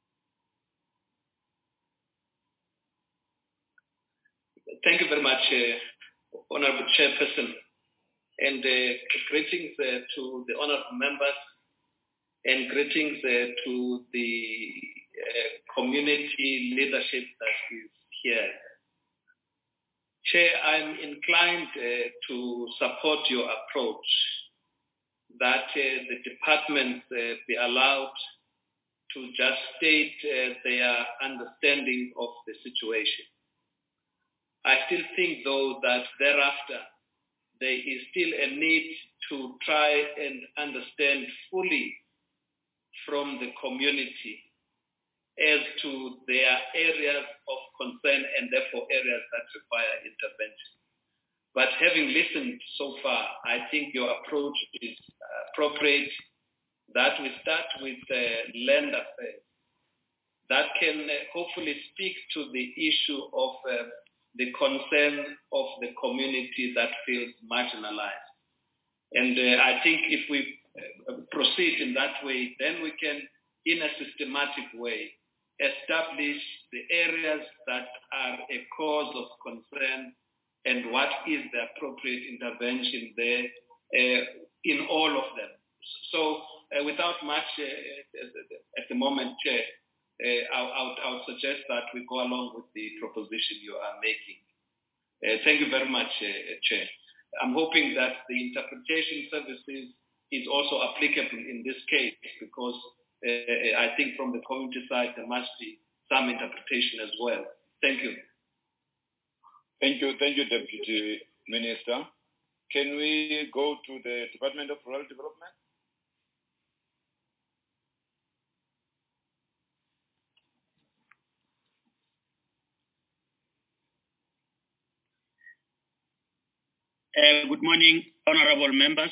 Thank you very much, Honorable Chairperson, and greetings to the honorable members, and greetings to the community leadership that is here. Chair, I'm inclined to support your approach that the departments be allowed to just state their understanding of the situation. I still think, though, that thereafter there is still a need to try and understand fully from the community as to their areas of concern and therefore areas that require intervention. But having listened so far, I think your approach is appropriate, that we start with land affairs that can hopefully speak to the issue of the concern of the community that feels marginalized. And I think if we proceed in that way, then we can, in a systematic way, establish the areas that are a cause of concern and what is the appropriate intervention there in all of them. So without much at the moment, Chair, I would suggest that we go along with the proposition you are making. Thank you very much, Chair. I'm hoping that the interpretation services is also applicable in this case, because I think from the community side there must be some interpretation as well. Thank you. Thank you, Deputy Minister. Can we go to the Department of Rural Development? Good morning, honorable members,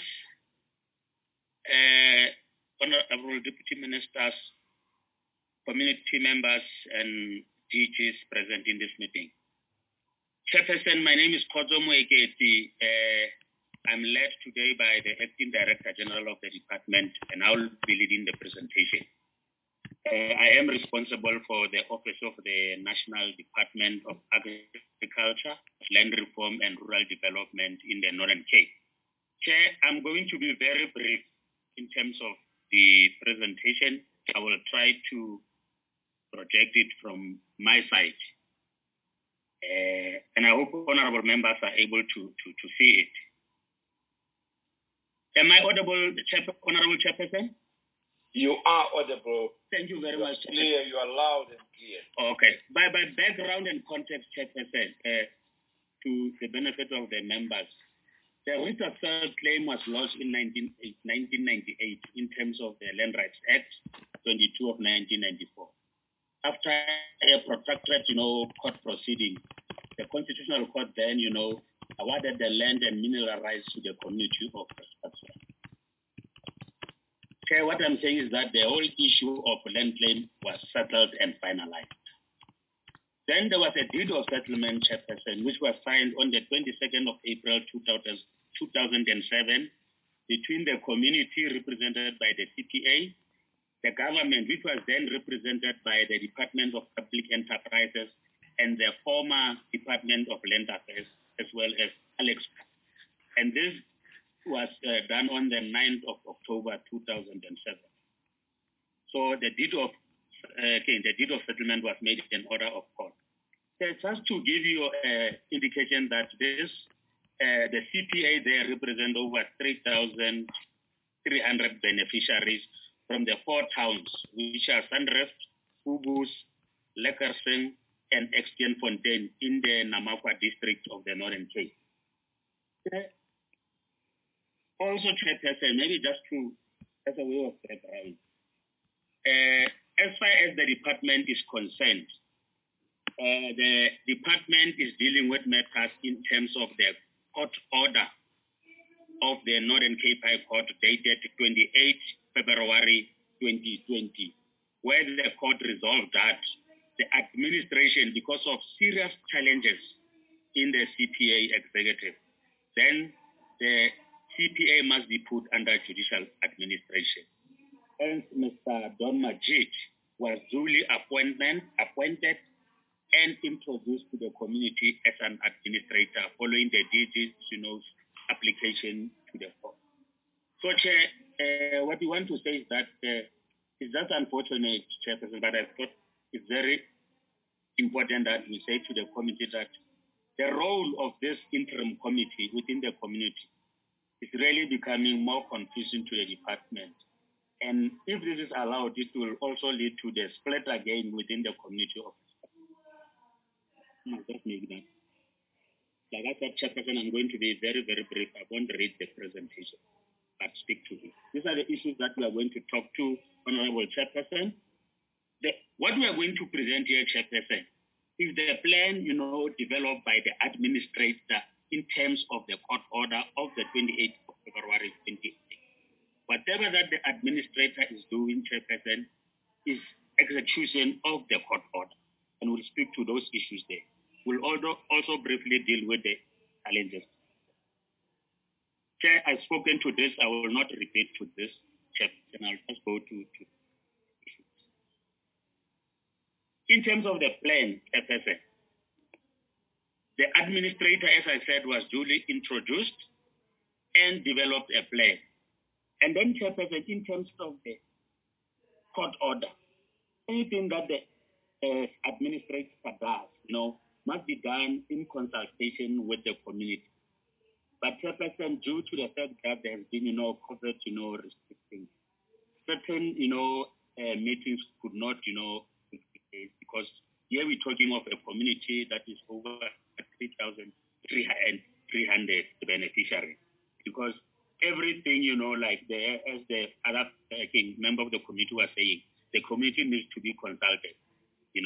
honorable deputy ministers, community members, and DGs present in this meeting. Chairperson, my name is Khozo Moeketi. I'm led today by the Acting Director General of the department, and I will be leading the presentation. I am responsible for the Office of the National Department of Agriculture, Land Reform and Rural Development in the Northern Cape. Chair, I'm going to be very brief in terms of the presentation. I will try to project it from my side. And I hope honorable members are able to see it. Am I audible, Honorable Chairperson? You are audible. Thank you very much. Clear, you are loud and clear. Okay. By background and context, Chairperson, to the benefit of the members, the writ of cert claim was lodged in 1998 in terms of the Land Rights Act 22 of 1994. After a protracted, court proceeding, the Constitutional Court then, awarded the land and mineral rights to the community of Respatswa. Okay, what I'm saying is that the whole issue of land claim was settled and finalized. Then there was a deed of settlement, Chairperson, which was signed on the 22nd of April 2007 between the community represented by the CPA, the government, which was then represented by the Department of Public Enterprises and the former Department of Land Affairs, as well as Alex. And this was done on the 9th of October 2007. So the deed of settlement was made in order of court. Just to give you an indication that this, the CPA there represent over 3,300 beneficiaries from the 4 towns, which are Sandreft, Ubus, Lekkersing, and Extienfontein in the Namakwa district of the Northern Cape. Also, Chairperson, maybe just as a way of background, as far as the department is concerned, the department is dealing with matters in terms of the court order of the Northern Cape High Court dated 28 February 2020, where the court resolved that the administration, because of serious challenges in the CPA executive, then the CPA must be put under judicial administration. Hence, Mr. Don Majid was duly appointed and introduced to the community as an administrator following the DG's application to the court. So, Chair, what we want to say is that it's just unfortunate, Chairperson, but I thought it's very important that we say to the committee that the role of this interim committee within the community is really becoming more confusing to the department. And if this is allowed, it will also lead to the split again within the community of. Like I said, Chairperson, I'm going to be very, very brief. I won't read the presentation, but speak to it. These are the issues that we are going to talk to, Honorable Chairperson. What we are going to present here, Chairperson, is the plan, developed by the administrator in terms of the court order of the 28th of February 2018. Whatever that the administrator is doing, Chairperson, is execution of the court order. And we'll speak to those issues there. We'll also briefly deal with the challenges. Chair, I've spoken to this. I will not repeat to this, Chairperson. I'll just go to issues. In terms of the plan, Chairperson, the administrator, as I said, was duly introduced and developed a plan. And then, Chairperson, in terms of the court order, anything that the administrator does, must be done in consultation with the community. But, Chairperson, due to the fact that there has been, COVID, restrictions, certain, meetings could not, because here we're talking of a community that is over 3,300 beneficiaries. Because everything, as the other member of the community was saying, the community needs to be consulted,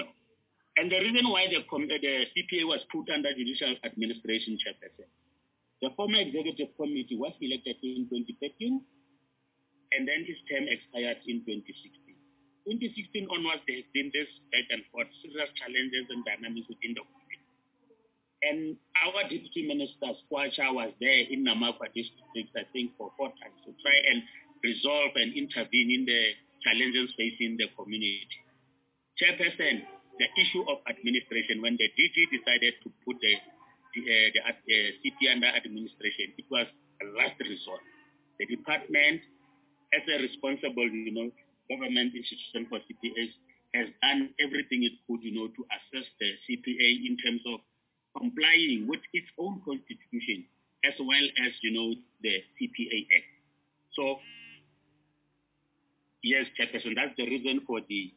And the reason why the CPA was put under judicial administration, Chairperson, The former executive committee was elected in 2013, and then his term expired in 2016. 2016 onwards, there has been this back and forth, serious challenges and dynamics within the committee. And our Deputy Minister, Skwatsha, was there in Namakwa district, I think, for 4 times to try and resolve and intervene in the challenges facing the community. Chairperson, the issue of administration, when the DG decided to put the CP under administration, it was a last resort. The department, as a responsible, government institution for CPAs, has done everything it could, to assess the CPA in terms of complying with its own constitution, as well as, the CPA Act. So, yes, Chairperson, that's the reason for the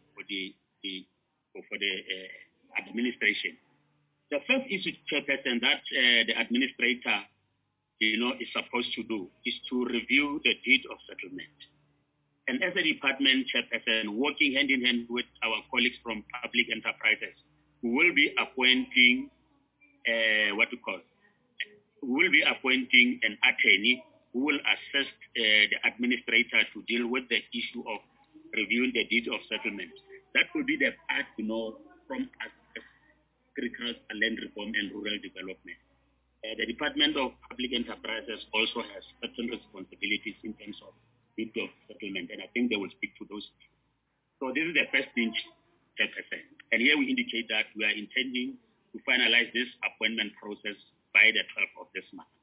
administration. The first issue, Chairperson, that the administrator, is supposed to do is to review the deed of settlement. And as a department chairperson, working hand in hand with our colleagues from public enterprises, we will be appointing an attorney who will assist the administrator to deal with the issue of reviewing the deed of settlement. That will be the part, from agriculture, land reform, and rural development. The Department of Public Enterprises also has certain responsibilities in terms of deed of settlement, and I think they will speak to those. So this is the first thing, Chairperson. And here we indicate that we are intending to finalize this appointment process by the 12th of this month.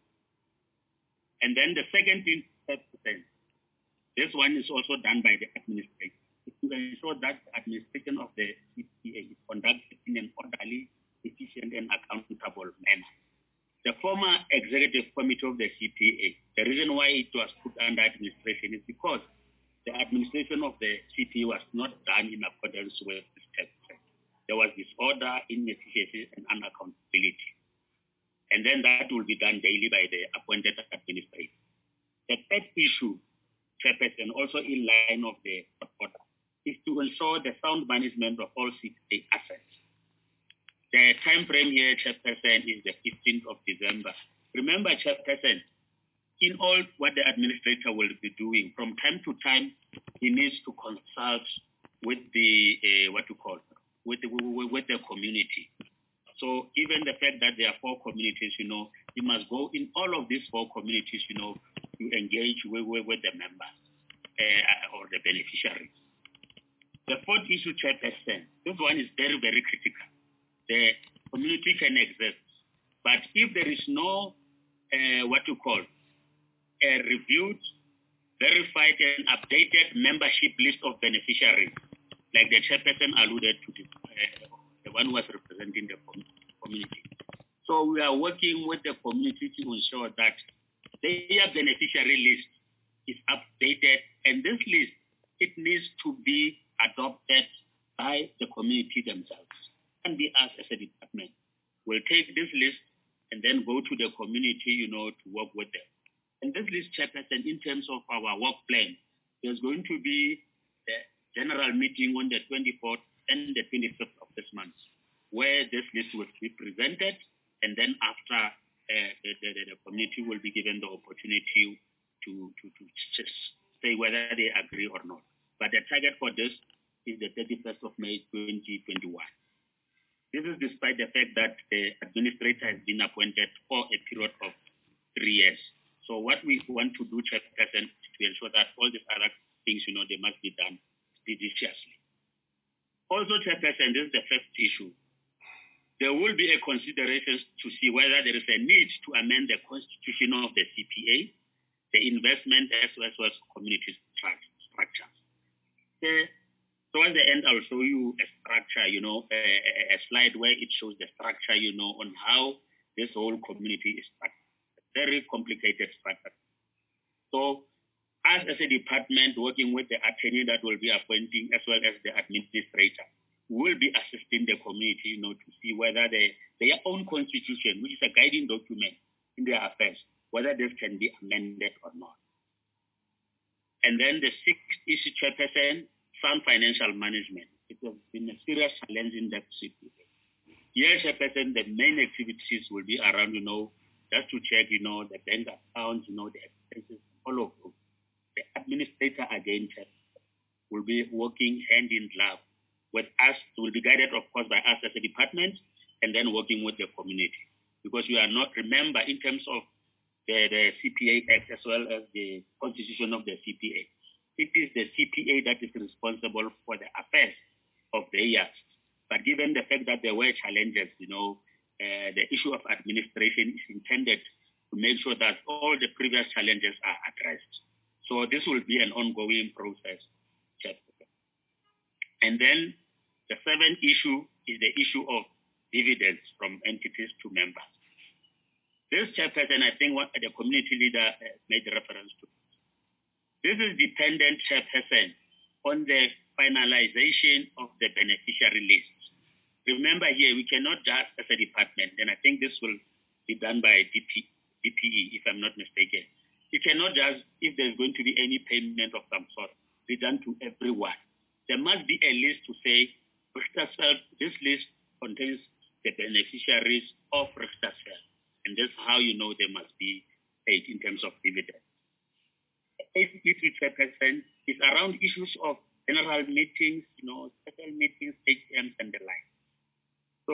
And then the second thing, Chairperson, this one is also done by the administrator to ensure that the administration of the CPA is conducted in an orderly, efficient, and accountable manner. The former executive committee of the CPA, the reason why it was put under administration is because the administration of the CPA was not done in accordance with this text. There was disorder, inefficiency, and unaccountability. And then that will be done daily by the appointed administrator. The third issue, Chairperson, also in line of the order, is to ensure the sound management of all CPA assets. The time frame here, Chairperson, is the 15th of December. Remember, Chairperson, in all what the administrator will be doing, from time to time, he needs to consult with the, with the community. So even the fact that there are 4 communities, he must go in all of these 4 communities, to engage with the members or the beneficiaries. The fourth issue, Chairperson, this one is very, very critical. The community can exist, but if there is no, a reviewed, verified, and updated membership list of beneficiaries, like the Chairperson alluded to, the one who was representing the community. So we are working with the community to ensure that their beneficiary list is updated, and this list, it needs to be adopted by the community themselves. And be us as a department will take this list and then go to the community, to work with them. And this list, Chairperson, in terms of our work plan, there's going to be the general meeting on the 24th and the 25th of this month, where this list will be presented, and then after the community will be given the opportunity to just say whether they agree or not. But the target for this is the 31st of May 2021. This is despite the fact that the administrator has been appointed for a period of 3 years. So what we want to do, Chairperson, to ensure that all these other things, they must be done judiciously. Also, Chairperson, this is the first issue. There will be a consideration to see whether there is a need to amend the constitution of the CPA, the investment as well as community structures. So at the end, I'll show you a structure, a slide where it shows the structure, on how this whole community is structured. Very complicated structure. So us as a department working with the attorney that will be appointing as well as the administrator, will be assisting the community, to see whether their own constitution, which is a guiding document in their affairs, whether this can be amended or not. And then the sixth issue, Chairperson, sound financial management. It has been a serious challenge in that city. Yes, Chairperson, the main activities will be around, just to check, the bank accounts, the expenses, all of those. The administrator again, Chair, will be working hand in glove with us, will be guided, of course, by us as a department, and then working with the community. Because we are not, remember, in terms of the CPA Act as well as the constitution of the CPA, it is the CPA that is responsible for the affairs of the years. But given the fact that there were challenges, the issue of administration is intended to make sure that all the previous challenges are addressed. So this will be an ongoing process. And then the seventh issue is the issue of dividends from entities to members. This chairperson, I think what the community leader made reference to. This is dependent, chairperson, on the finalization of the beneficiary list. Remember here, we cannot just as a department, and I think this will be done by DPE, if I'm not mistaken. We cannot just, if there's going to be any payment of some sort, be done to everyone. There must be a list to say, this list contains the beneficiaries of Richtersveld. And that's how you know they must be paid in terms of dividends. The eighth issue, chairperson, is around issues of general meetings, special meetings, AGMs, and the like. So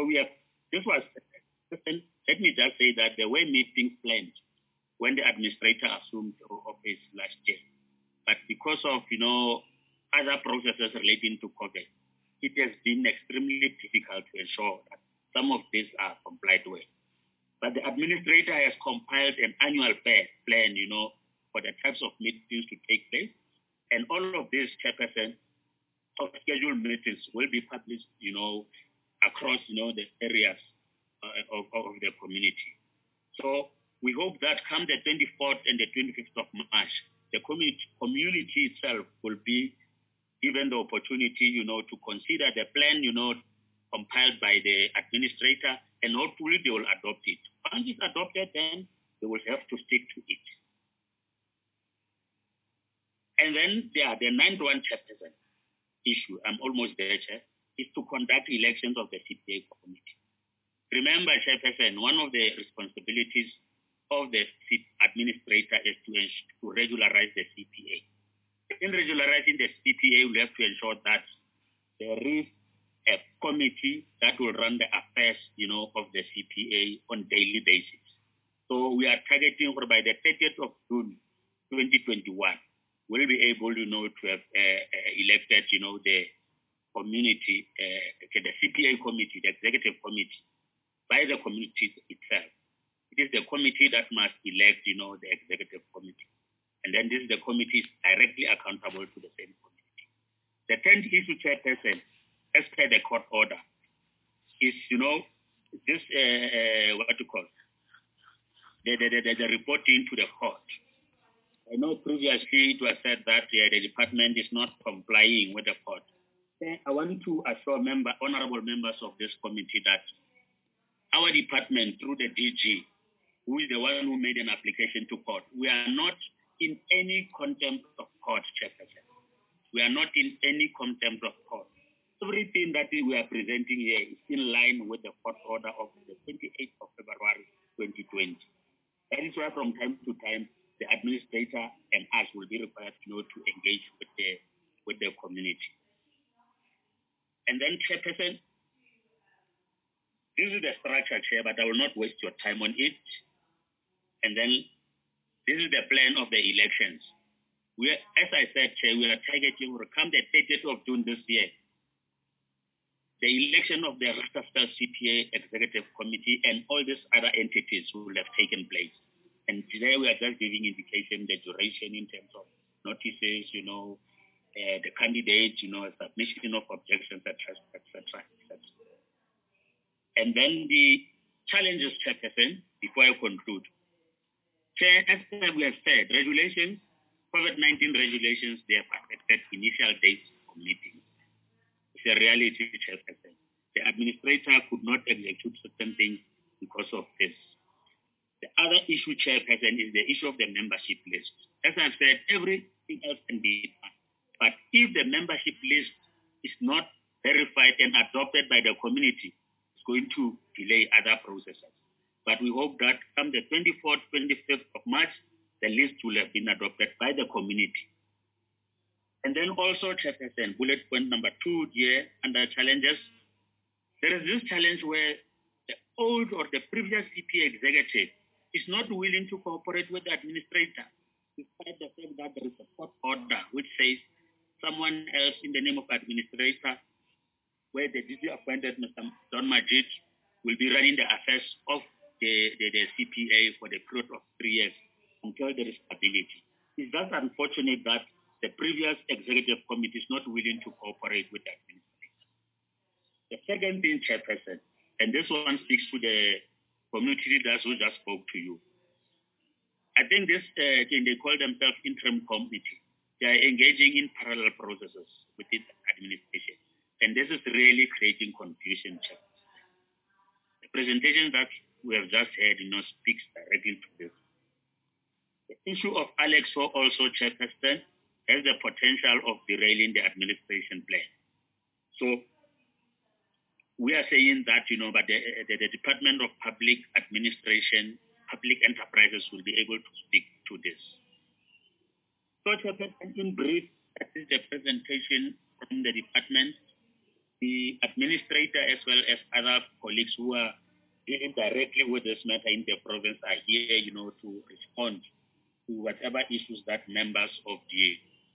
let me just say that there were meetings planned when the administrator assumed office last year. But because of, other processes relating to COVID, it has been extremely difficult to ensure that some of these are complied with. But the administrator has compiled an annual plan, for the types of meetings to take place. And all of these, chairperson, of scheduled meetings will be published, across, the areas of the community. So we hope that come the 24th and the 25th of March, the community itself will be given the opportunity, to consider the plan, compiled by the administrator, and hopefully they will adopt it. Once it's adopted, then they will have to stick to it. And then the ninth one, chairperson, issue, I'm almost there, Chair, is to conduct elections of the CPA committee. Remember, chairperson, one of the responsibilities of the administrator is to regularize the CPA. In regularizing the CPA, we have to ensure that there is a committee that will run the affairs, of the CPA on daily basis. So we are targeting for by the 30th of June, 2021, we'll be able, to have elected, the community, the CPA committee, the executive committee, by the community itself. It is the committee that must elect, the executive committee. And then this is the committee is directly accountable to the same committee. The 10th issue, chairperson, as per the court order, is, this, the reporting to the court. I know previously it was said that the department is not complying with the court. I want to assure honorable members of this committee that our department, through the DG, who is the one who made an application to court, we are not in any contempt of court, chairperson. We are not in any contempt of court. Everything that we are presenting here is in line with the court order of the 28th of February 2020. That is why from time to time, the administrator and us will be required to engage with the community. And then, chairperson, this is the structure, Chair, but I will not waste your time on it. And then, this is the plan of the elections. As I said, Chair, we are targeting, come the 30th of June this year, the election of the Richtersveld CPA Executive Committee and all these other entities will have taken place. And today we are just giving indication the duration in terms of notices, the candidates, submission of objections, etc. And then the challenges, chairperson, before I conclude. Chair, as we have said, regulations, COVID-19 regulations, they have affected initial dates of meetings. It's a reality, chairperson. The administrator could not execute certain things because of this. The other issue, chairperson, is the issue of the membership list. As I've said, everything else can be done. But if the membership list is not verified and adopted by the community, it's going to delay other processes. But we hope that come the 24th, 25th of March, the list will have been adopted by the community. And then also, Chairperson, bullet point number 2 here, under challenges, there is this challenge where the old or the previous CPA executive is not willing to cooperate with the administrator, despite the fact that there is a court order which says someone else in the name of administrator, where the duty appointed Mr. Don Majid will be running the affairs of the CPA for the period of 3 years until there is stability. It's just unfortunate that the previous executive committee is not willing to cooperate with the administrator. The second thing, Chairperson, and this one speaks to the community leaders who just spoke to you. I think this, they call themselves interim committee. They are engaging in parallel processes within the administration. And this is really creating confusion, Chairperson. The presentation that we have just heard, speaks directly to this. The issue of Alexco also, Chairperson, has the potential of derailing the administration plan. So we are saying that, but the Department of Public Administration, Public Enterprises will be able to speak to this. So, Chairperson, in brief, that is the presentation from the department. The administrator as well as other colleagues who are dealing directly with this matter in the province are here, to respond to whatever issues that members of the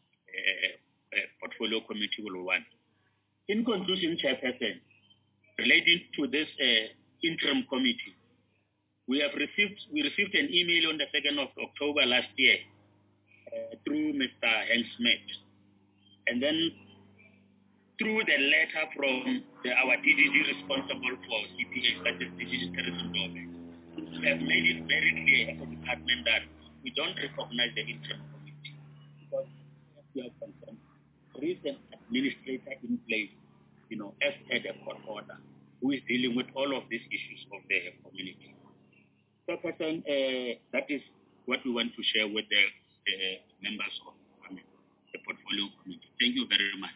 portfolio committee will want. In conclusion, Chairperson, relating to this interim committee, we received an email on the 2nd of October last year through Mr. Hank Smith, and then through the letter from our DDG responsible for CPA, such as DDG Terrorism Government, we have made it very clear as a department that we don't recognize the interim committee because we are concerned. There is an administrator in place, as per the court order, who is dealing with all of these issues of the community. So, Person, that is what we want to share with the members of the portfolio committee. Thank you very much.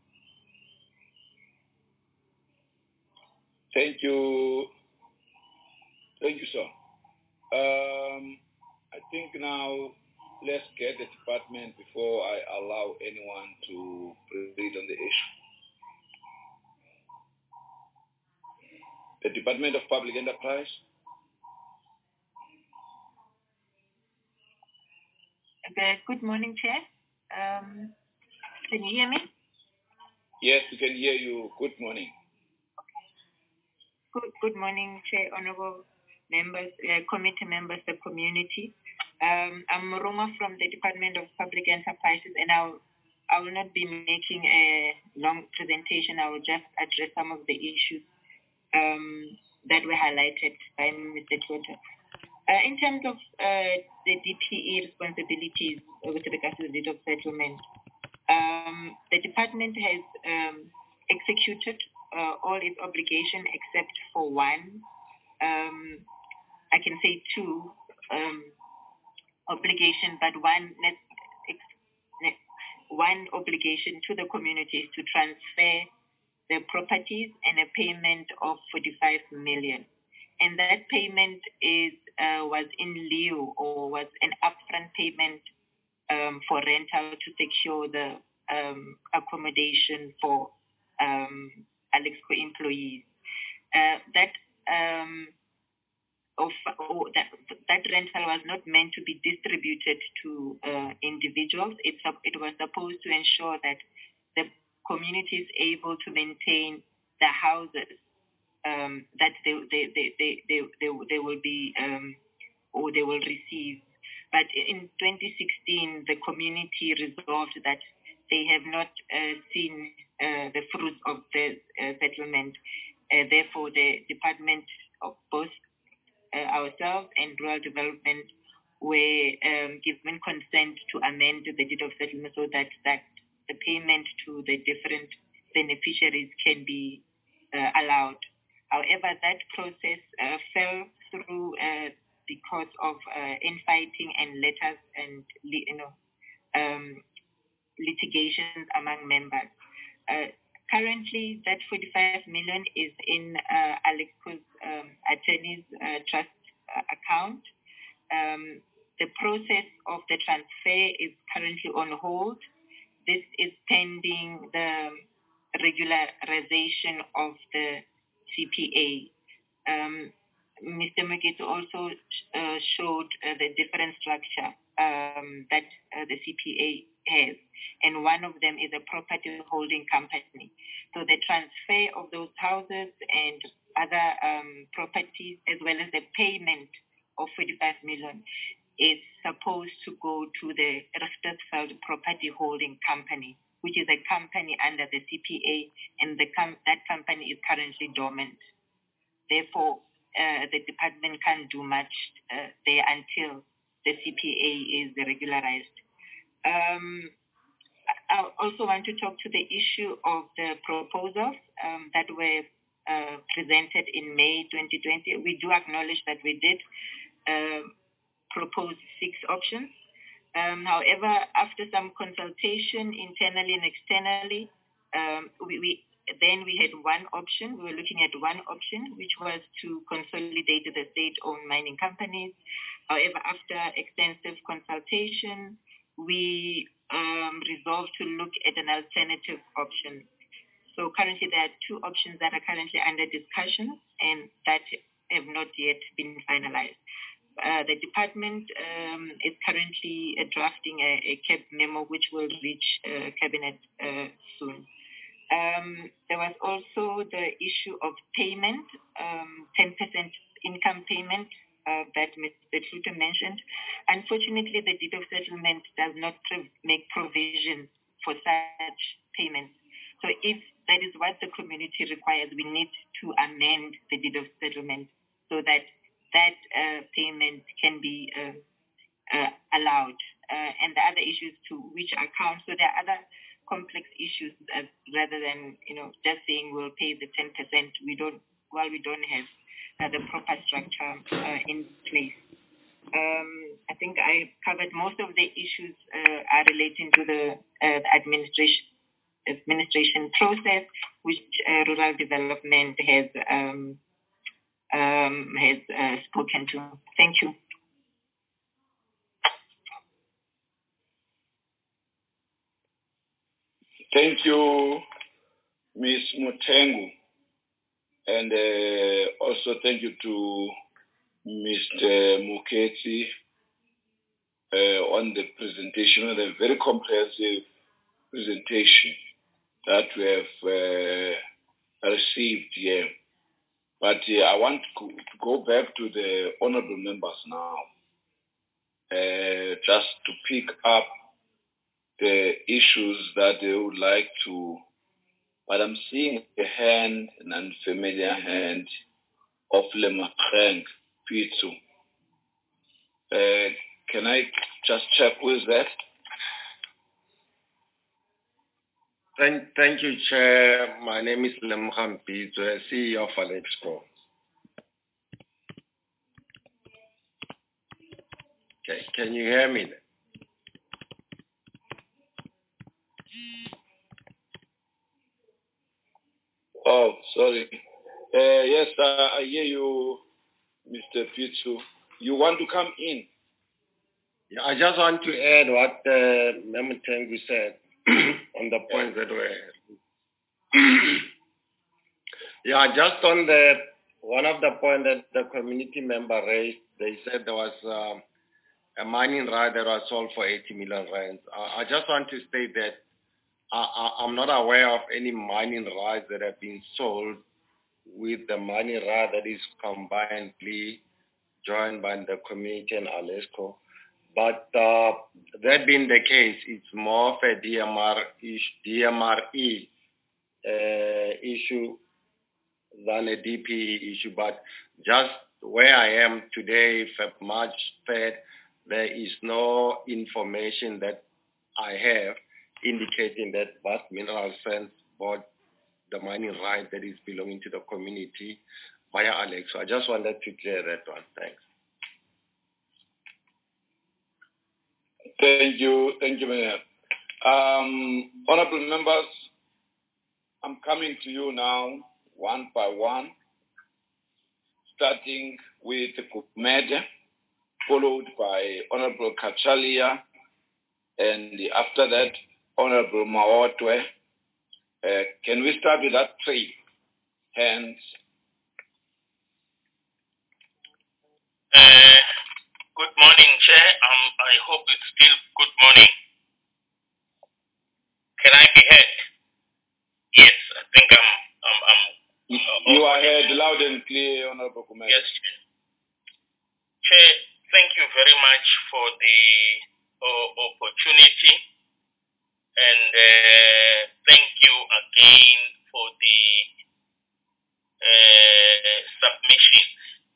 Thank you. Thank you, sir. I think now let's get the department before I allow anyone to proceed on the issue. The Department of Public Enterprise. Good morning, Chair. Can you hear me? Yes, we can hear you. Good morning. Good morning, Chair, honorable members, committee members, the community. I'm Moroma from the Department of Public Enterprises, and I will not be making a long presentation. I will just address some of the issues that were highlighted by Mr. Toto. In terms of the DPE responsibilities with regards to the deed of settlement, the department has executed all its obligations except for one. I can say two obligation, but one obligation to the community is to transfer the properties and a payment of 45 million. And that payment was in lieu, or was an upfront payment for rental to secure the accommodation for Alexco employees. That rental was not meant to be distributed to individuals. It was supposed to ensure that the community is able to maintain the houses that they will be or they will receive. But in 2016, the community resolved that they have not seen the fruits of the settlement. Therefore, the Department of both ourselves and Rural Development were given consent to amend the deed of settlement so that the payment to the different beneficiaries can be allowed. However, that process fell through because of infighting and letters and litigations among members. Currently, that 45 million is in Alexco's attorney's trust account. The process of the transfer is currently on hold. This is pending the regularization of the CPA. Mr. Mugito also showed the different structure that the CPA has, and one of them is a property holding company. So the transfer of those houses and other properties, as well as the payment of 45 million, is supposed to go to the Richtersveld Property Holding Company, which is a company under the CPA, and that company is currently dormant. Therefore, the department can't do much there until the CPA is regularized. I also want to talk to the issue of the proposals that were presented in May 2020. We do acknowledge that we did propose 6 options. However, after some consultation internally and externally, we had one option. We were looking at one option, which was to consolidate the state-owned mining companies. However, after extensive consultation, we resolved to look at an alternative option. So currently, there are 2 options that are currently under discussion and that have not yet been finalized. The department is currently drafting a CAB memo, which will reach cabinet soon. There was also the issue of payment, 10% income payment that Mr. Truter mentioned. Unfortunately, the deed of settlement does not make provision for such payments. So if that is what the community requires, we need to amend the deed of settlement so that that payment can be allowed. And the other issues to which account. So there are other complex issues rather than just saying we'll pay the 10%. We don't have the proper structure in place. I think I covered most of the issues are relating to the administration process, which rural development has spoken to. Thank you. Thank you, Ms. Mutengu. And also thank you to Mr. Muketi on the presentation, a very comprehensive presentation that we have received here. But I want to go back to the honorable members now, just to pick up the issues that they would like to. But I'm seeing a hand, an unfamiliar hand, of Lemachenk Pitsu. Can I just check who is that? Thank you, Chair. My name is Lemachenk Pitsu, CEO of Alexco. Okay, can you hear me? Oh, sorry. Yes, I hear you, Mr. Pitsu. You want to come in? Yeah, I just want to add what Member Tengu said on the point that were. Yeah, just on one of the points that the community member raised, they said there was a mining right that was sold for 80 million rands. I just want to state that I'm not aware of any mining rights that have been sold with the mining right that is combinedly joined by the community and Alexco. But that being the case, it's more of a DMRE issue than a DPE issue. But just where I am today, March 3rd, there is no information that I have indicating that Vast Mineral Sands bought the mining right that is belonging to the community via Alex. So I just wanted to clear that one. Thanks. Thank you, Mayor. Honorable members, I'm coming to you now, one by one, starting with Kumede. followed by Honorable Kachalia, and after that, Honorable Mawotwe. Can we start with that three hands? Good morning, Chair. I hope it's still good morning. Can I be heard? Yes, I think you are heard loud and clear, Honorable Kumela. Yes, Chair, thank you very much for the opportunity, and thank you again for the submissions,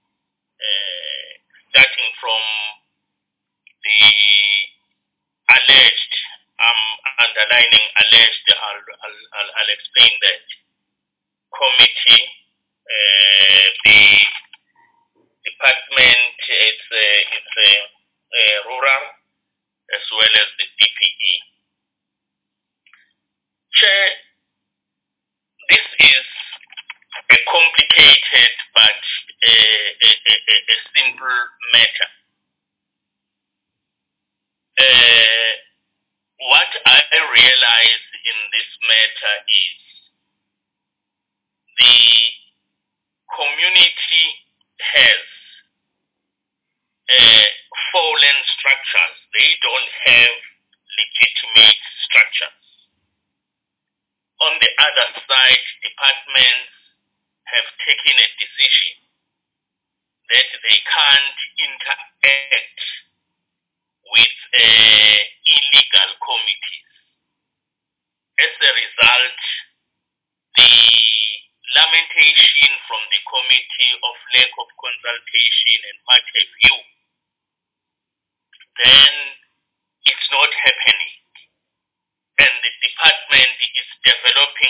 starting from the alleged, underlining alleged, I'll explain that, committee, the department, it's rural, as well as the DPE. Chair, this is a complicated but a simple matter. What I realize in this matter is the community has fallen structures. They don't have legitimate structures. On the other side, departments have taken a decision that they can't interact with illegal committees. As a result, the lamentation from the committee of lack of consultation and what have you, then it's not happening. And the department is developing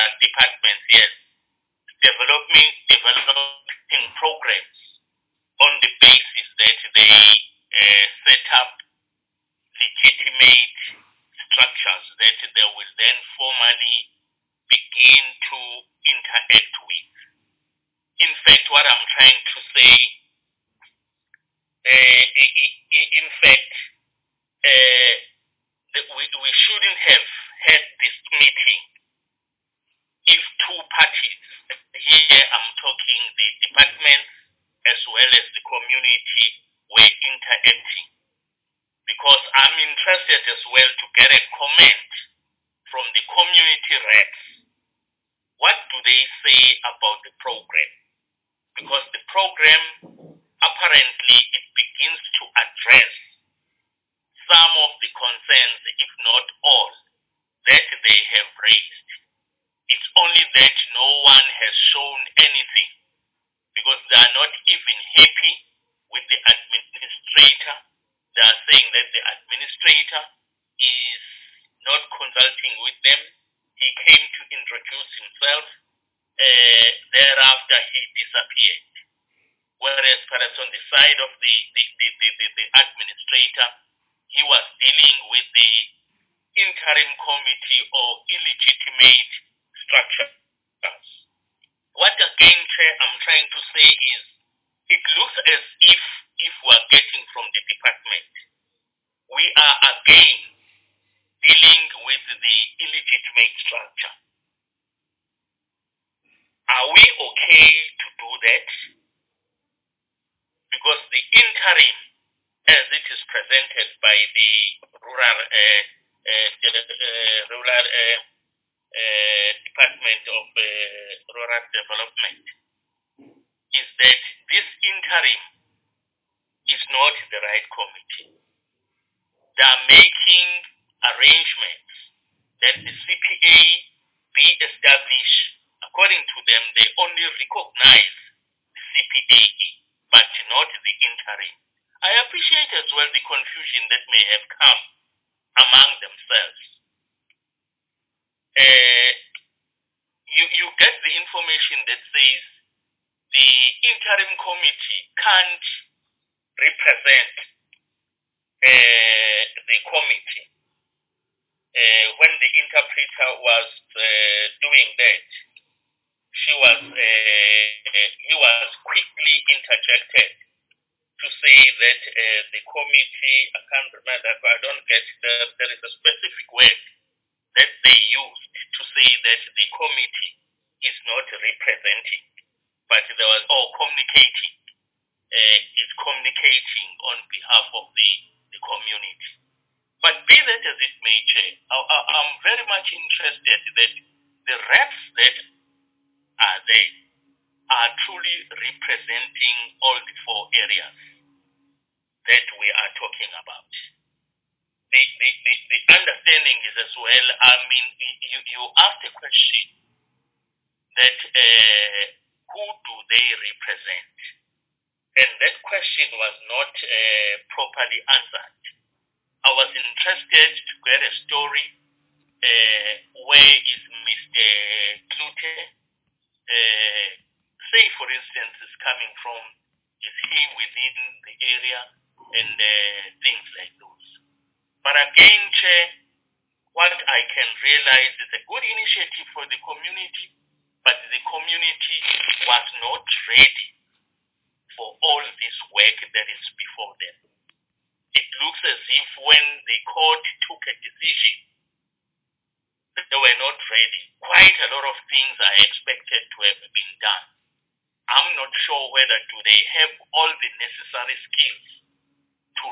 programs on the basis that they set up legitimate structures that they will then formally begin to interact with. In fact, what I'm trying to say, we shouldn't have had this meeting if two parties, here I'm talking the department as well as the community, were interacting. Because I'm interested as well to get a comment from the community reps. What do they say about the program? Because the program, apparently, it begins to address some of the concerns, if not all, that they have raised. It's only that no one has shown anything, because they are not even happy with the administrator. They are saying that the administrator is not consulting with them. He came to introduce himself. Thereafter, he disappeared. Whereas perhaps on the side of the administrator, he was dealing with the interim committee or illegitimate structures. What again, Chair, I'm trying to say is, it looks as if we're getting from the department, we are again dealing with the illegitimate structure. Are we okay to do that? Because the interim, as it is presented by the rural Department of Rural Development, is that this interim is not the right committee. They are making arrangements that the CPA be established. According to them, they only recognize the CPA, but not the interim. I appreciate as well the confusion that may have come among themselves. You get the information that says the interim committee can't represent the committee. When the interpreter was doing that, he was quickly interjected to say that the committee, I can't remember, I don't get there is a specific word that they used to say that the committee is not representing, but there was communicating, is communicating on behalf of the community. But be that as it may, Chair, I'm very much interested that the reps that are there are truly representing all the four areas that we are talking about. The understanding is as well, I mean, you asked a question that who do they represent? And that question was not properly answered. I was interested to get a story where is Mr. Klute, say for instance, is coming from, is he within the area and things like those. But again, Chair, what I can realize is a good initiative for the community, but the community was not ready for all this work that is before them. It looks as if when the court took a decision, they were not ready. Quite a lot of things are expected to have been done. I'm not sure whether do they have all the necessary skills to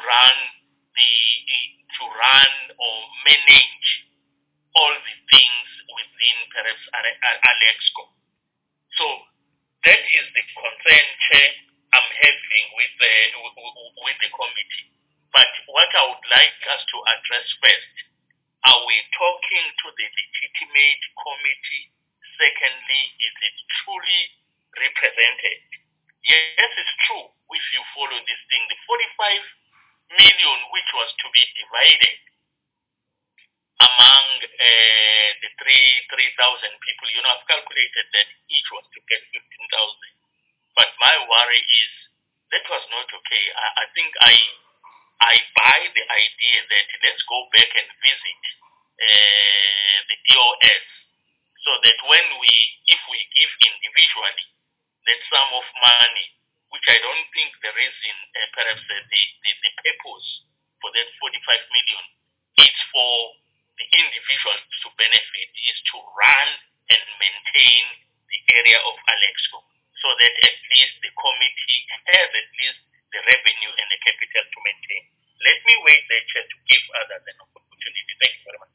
run or manage all the things within perhaps Alexco. So that is the concern, Chair, I'm having with the committee. But what I would like us to address first, are we talking to the legitimate committee? Secondly, is it truly represented? Yes, it's true. If you follow this thing, the 45 million which was to be divided among the 3,000 people, I've calculated that each was to get 15,000. But my worry is that was not okay. I think I buy the idea that let's go back and visit the DOS so that if we give individually that sum of money, which I don't think there is in perhaps the purpose for that 45 million, it's for the individuals to benefit, is to run and maintain the area of Alexco so that at least the committee has at least the revenue and the capital to maintain. Let me wait there, Chair, to give others an opportunity. Thank you very much.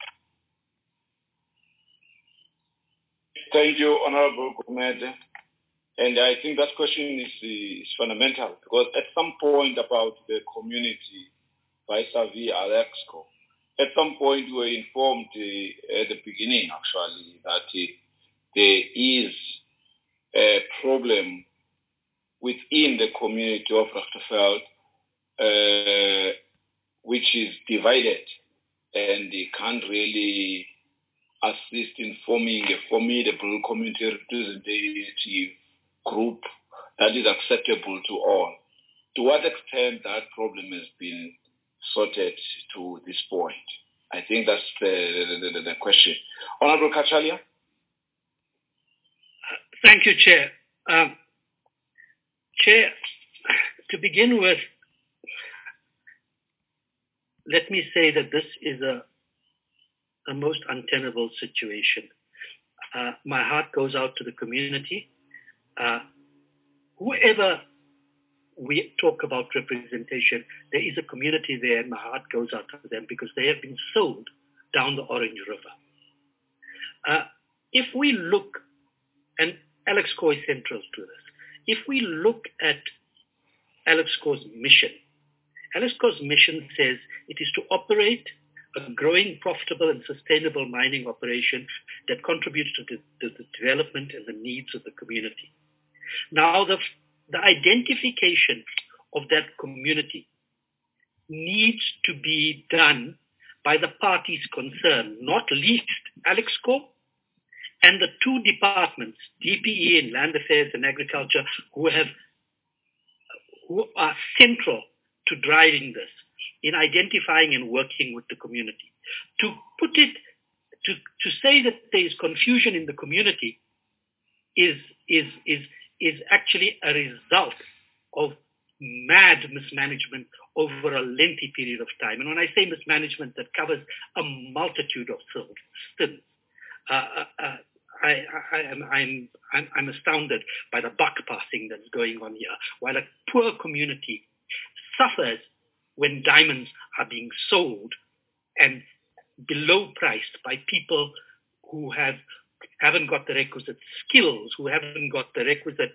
Thank you, Honorable Gumede. And I think that question is fundamental because at some point about the community vis-a-vis Alexco, at some point we were informed at the beginning actually that there is a problem within the community of Richtersveld which is divided and they can't really assist in forming a formidable community representative group that is acceptable to all. To what extent that problem has been sorted to this point? I think that's the question. Honorable Kachalia? Thank you, Chair. Chair, to begin with, let me say that this is a most untenable situation. My heart goes out to the community. Whoever we talk about representation, there is a community there and my heart goes out to them because they have been sold down the Orange River. If we look, and Alexco is central to this, if we look at Alexco's mission says it is to operate a growing, profitable and sustainable mining operation that contributes to the development and the needs of the community. Now, the identification of that community needs to be done by the parties concerned, not least Alexco and the two departments, DPE and Land Affairs and Agriculture, who are central to driving this, in identifying and working with the community. To say that there is confusion in the community is actually a result of mad mismanagement over a lengthy period of time. And when I say mismanagement, that covers a multitude of sins. I'm astounded by the buck passing that's going on here. While a poor community suffers when diamonds are being sold and below priced by people who haven't got the requisite skills, who haven't got the requisite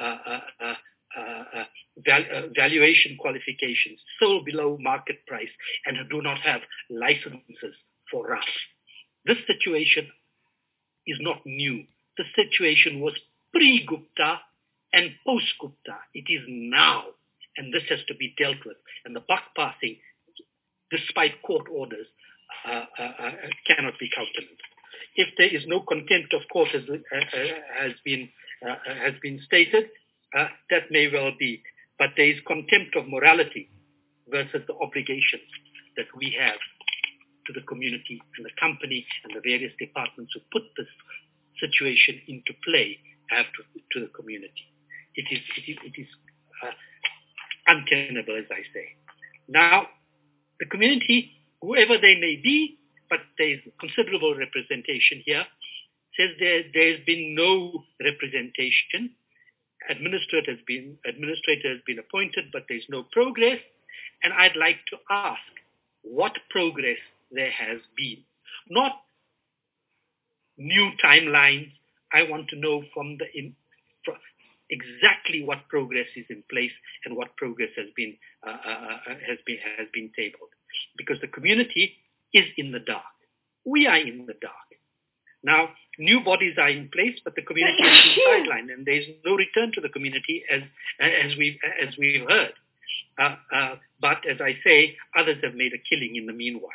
valuation qualifications, sold below market price, and do not have licenses for rough. This situation is not new. The situation was pre-Gupta and post-Gupta. It is now, and this has to be dealt with. And the buck passing, despite court orders, cannot be countenanced. If there is no contempt of court, as has been stated, that may well be. But there is contempt of morality versus the obligations that we have to the community and the company and the various departments who put this situation into play have to the community. It is untenable, as I say. Now, the community, whoever they may be, but there is considerable representation here, says there has been no representation. Administrator has been appointed, but there's no progress. And I'd like to ask what progress there has been. Not new timelines. I want to know from exactly what progress is in place and what progress has been tabled. Because the community is in the dark. We are in the dark. Now, new bodies are in place, but the community is sidelined, and there is no return to the community as we've heard. But as I say, others have made a killing in the meanwhile.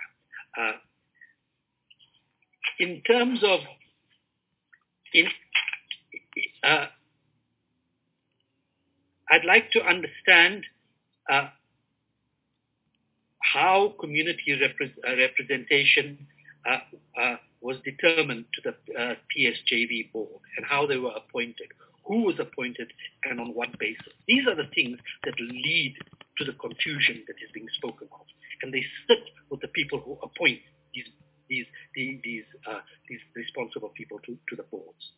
In terms of I'd like to understand how community representation was determined to the PSJV board and how they were appointed, who was appointed and on what basis. These are the things that lead to the confusion that is being spoken of. And they sit with the people who appoint these responsible people to the boards.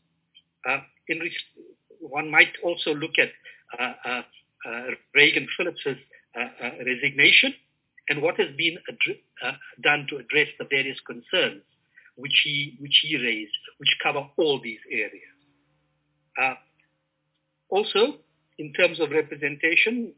One might also look at Reagan Phillips's resignation and what has been done to address the various concerns which he raised, which cover all these areas. Also, in terms of representation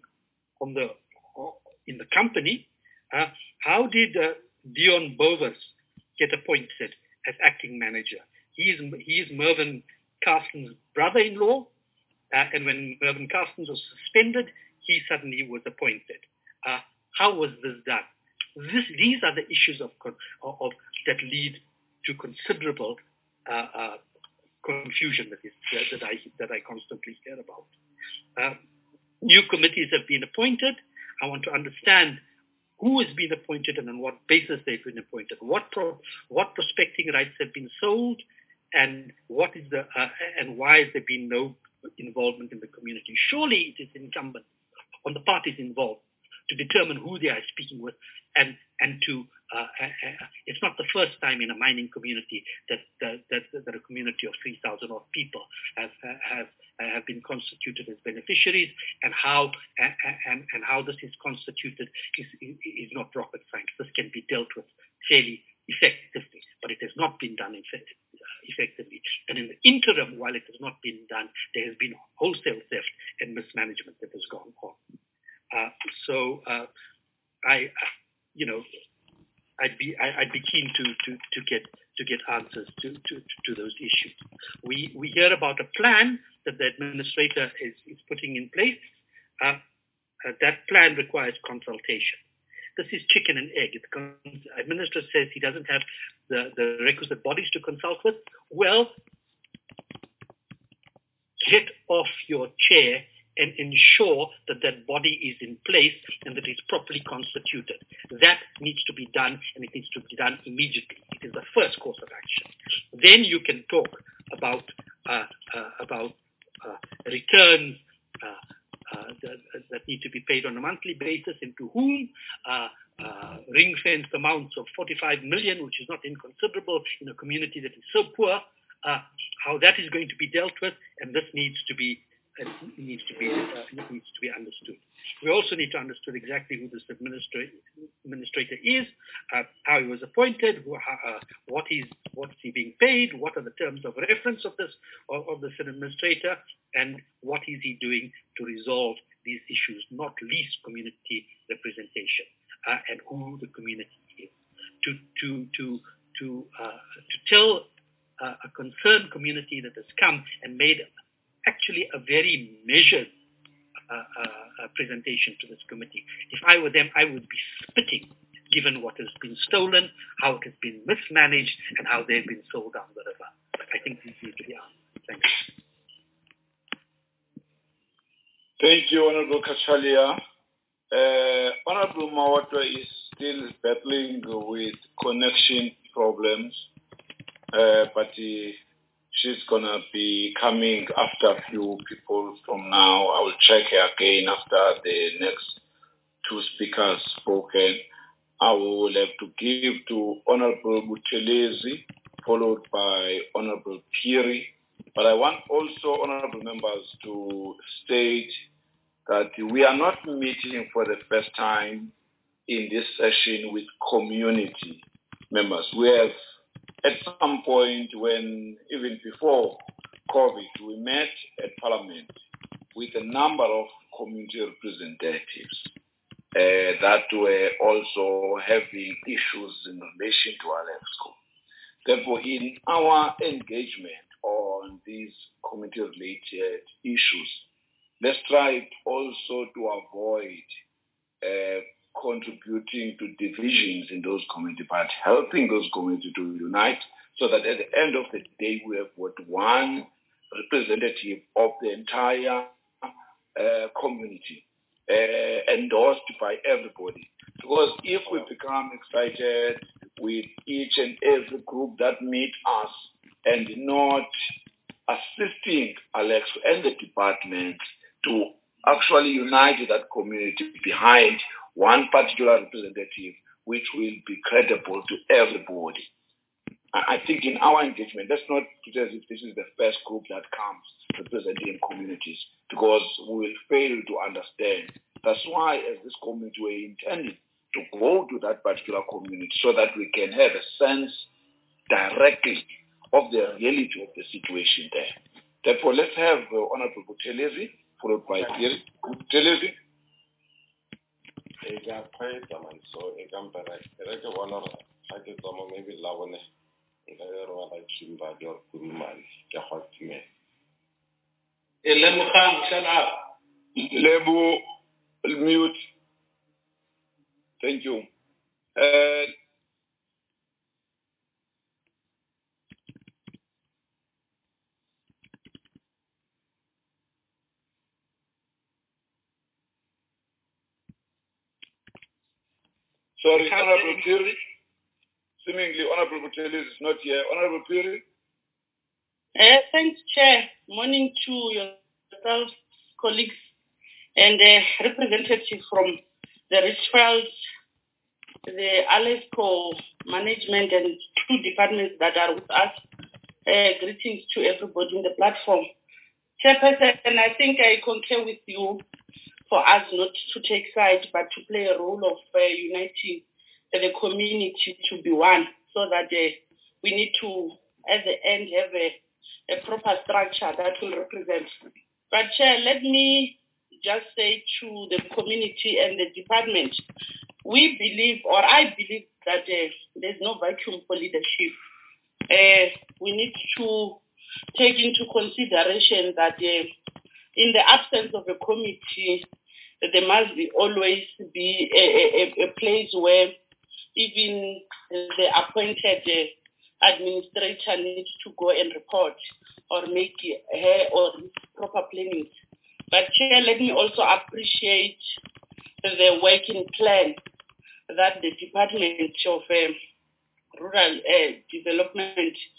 in the company, how did Dion Bowers get appointed as acting manager? He is Mervyn Carson's brother-in-law, and when Mervyn Carson was suspended, he suddenly was appointed. How was this done? These are the issues that lead to considerable confusion that I constantly hear about. New committees have been appointed. I want to understand who has been appointed and on what basis they've been appointed. What prospecting rights have been sold, and and why has there been no involvement in the community? Surely it is incumbent on the parties involved to determine who they are speaking with, and to it's not the first time in a mining community that a community of 3,000 odd people have been constituted as beneficiaries, and how this is constituted is not rocket science. This can be dealt with fairly effectively, but it has not been done effectively. And in the interim, while it has not been done, there has been wholesale theft and mismanagement that has gone on. I'd be keen to get answers to those issues. We hear about a plan that the administrator is putting in place. That plan requires consultation. This is chicken and egg. The administrator says he doesn't have the requisite bodies to consult with. Well, get off your chair and ensure that body is in place and that it's properly constituted. That needs to be done, and it needs to be done immediately. It is the first course of action. Then you can talk about returns, the that need to be paid on a monthly basis and to whom, ring-fenced amounts of 45 million, which is not inconsiderable in a community that is so poor, how that is going to be dealt with, and this needs to be understood. We also need to understand exactly who this administrator is, how he was appointed, what's he being paid, what are the terms of reference of this administrator, and what is he doing to resolve these issues, not least community representation, and who the community is. To tell a concerned community that has come and made actually a very measured presentation to this committee. If I were them, I would be spitting, given what has been stolen, how it has been mismanaged, and how they've been sold down the river. I think these need to be answered. Thank you. Thank you, Honorable Kachalia. Honorable Mawatwa is still battling with connection problems, but she's going to be coming after a few people from now. I will check her again after the next two speakers spoken. I will have to give to Honorable Buthelezi, followed by Honorable Phiri. But I want also honorable members to state that we are not meeting for the first time in this session with community members. We have, at some point when, even before COVID, we met at Parliament with a number of community representatives that were also having issues in relation to Alexco. Therefore, in our engagement on these community-related issues, let's try also to avoid contributing to divisions in those communities, but helping those communities to unite so that at the end of the day, we have one representative of the entire community endorsed by everybody. Because if we become excited with each and every group that meet us and not assisting Alexco and the department to actually unite that community behind one particular representative, which will be credible to everybody. I think in our engagement, let's not pretend as if this is the first group that comes representing communities, because we will fail to understand. That's why, as this community, we're intending to go to that particular community so that we can have a sense directly of the reality of the situation there. Therefore, let's have Honorable Buthelezi, followed by Phiri. Buthelezi. Lebu, mute. Thank you. Sorry, Honorable Phiri. Seemingly, Honorable Buthelezi is not here. Honorable Phiri. Thanks, Chair. Morning to yourselves, colleagues, and representatives from the Richfield, the Alexco management, and two departments that are with us. Greetings to everybody in the platform. Chairperson, and I think I concur with you for us not to take sides, but to play a role of uniting the community to be one, so that we need to, at the end, have a proper structure that will represent. But Chair, let me just say to the community and the department, we believe, or I believe, that there's no vacuum for leadership. We need to take into consideration that in the absence of a committee, there must always be a place where even the appointed administrator needs to go and report or make her or proper planning. But Chair, let me also appreciate the working plan that the Department of Rural Development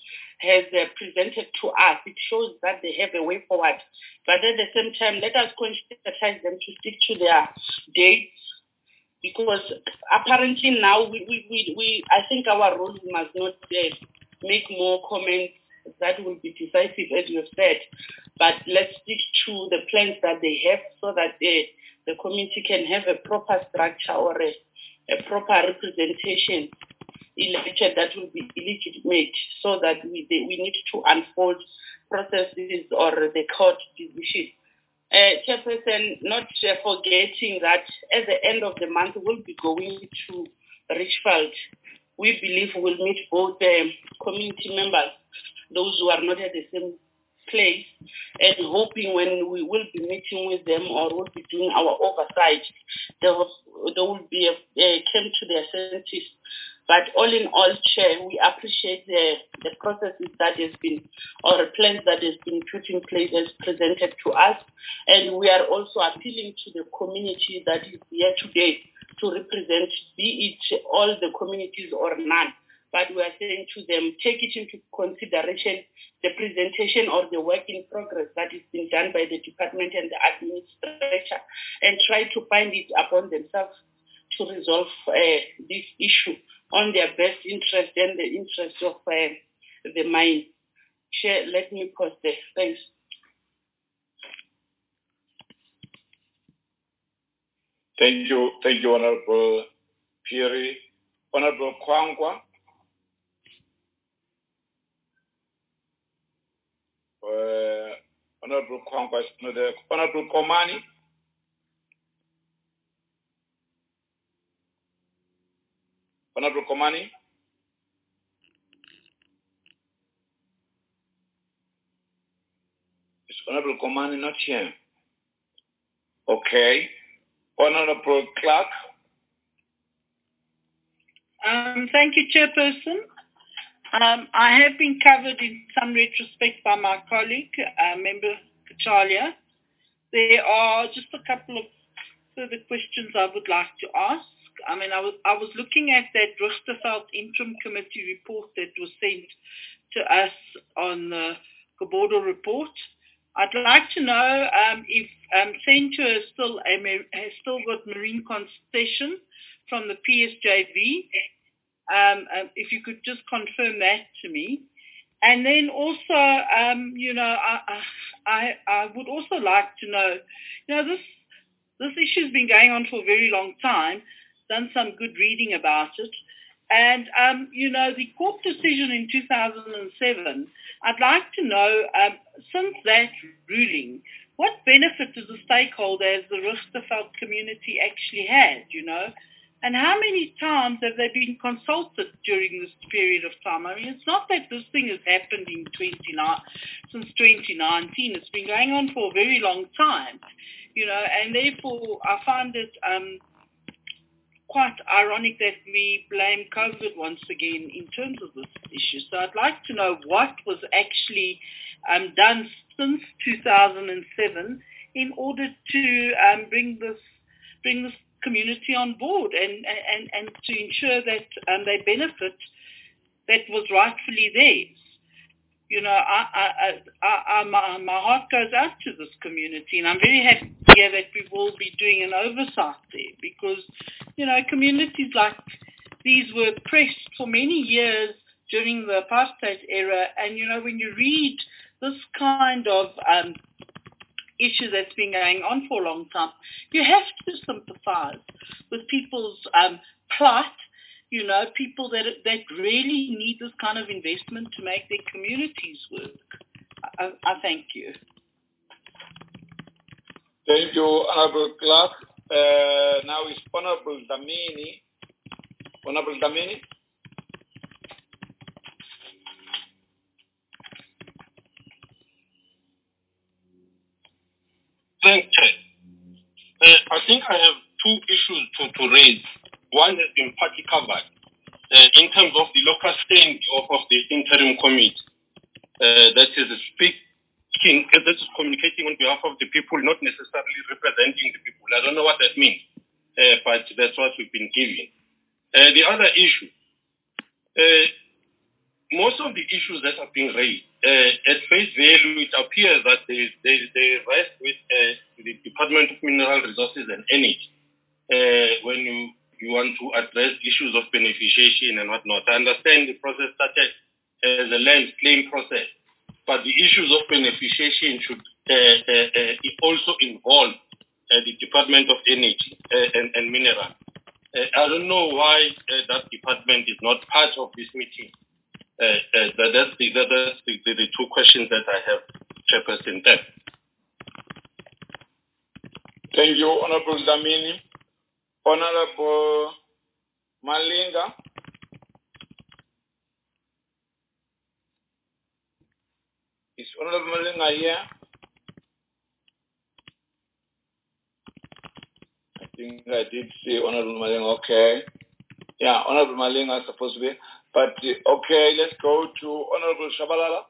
has presented to us. It shows that they have a way forward. But at the same time, let us conscientize them to stick to their dates, because apparently now I think our role must not make more comments that will be decisive, as you have said, but let's stick to the plans that they have so that the community can have a proper structure or a proper representation elected that will be legitimate, so that we need to unfold processes or the court decision. Chairperson, not forgetting that at the end of the month we'll be going to Richveld. We believe we'll meet both community members, those who are not at the same place, and hoping when we will be meeting with them or will be doing our oversight, there will be a came to their senses. But all in all, Chair, we appreciate the processes that has been, or the plans that has been put in place as presented to us. And we are also appealing to the community that is here today to represent, be it all the communities or none. But we are saying to them, take it into consideration, the presentation or the work in progress that is being done by the department and the administrator, and try to find it upon themselves to resolve this issue on their best interest and the interest of the mine. Chair, let me pause there. Thanks. Thank you, Honorable Phiri. Honorable Kwangwa. Honorable Kwangwa is not there. Honorable Komani. Honorable Komani. Is Honorable Komani not here? Okay. Honorable Clark. Thank you, Chairperson. I have been covered in some retrospect by my colleague, Member Kachalia. There are just a couple of further questions I would like to ask. I mean, I was looking at that Richterveld Interim Committee report that was sent to us on the Gebodo report. I'd like to know if Centure has still got marine concession from the PSJV. If you could just confirm that to me. And then also, I would also like to know, this issue has been going on for a very long time, done some good reading about it. And, the court decision in 2007, I'd like to know, since that ruling, what benefit does the stakeholder as the Richterveld community actually had, And how many times have they been consulted during this period of time? I mean, it's not that this thing has happened since 2019. It's been going on for a very long time, and therefore I find it quite ironic that we blame COVID once again in terms of this issue. So I'd like to know what was actually done since 2007 in order to bring this community on board and to ensure that they benefit that was rightfully theirs. My heart goes out to this community, and I'm very happy to hear that we will be doing an oversight there because, communities like these were oppressed for many years during the apartheid era, and, when you read this kind of issue that's been going on for a long time, you have to sympathize with people's plight, people that really need this kind of investment to make their communities work. I thank you. Thank you, Honorable Clark. Now is Honorable Dlamini. Honorable Dlamini. Thank you. I think I have two issues to raise. One has been partly covered in terms of the local stand of the interim committee. That is speaking, that is communicating on behalf of the people, not necessarily representing the people. I don't know what that means, but that's what we've been given. The other issue, most of the issues that are being raised, at face value, it appears that they rest with the Department of Mineral Resources and Energy when you want to address issues of beneficiation and whatnot. I understand the process started as a land claim process, but the issues of beneficiation should also involve the Department of Energy and Mineral. I don't know why that department is not part of this meeting. That's the two questions that I have, Chairperson. Thank you, Honorable Dlamini. Honorable Malinga. Is Honorable Malinga here? I think I did see Honorable Malinga. Okay. Yeah, Honorable Malinga is supposed to be. But, okay, let's go to Honorable Shabalala.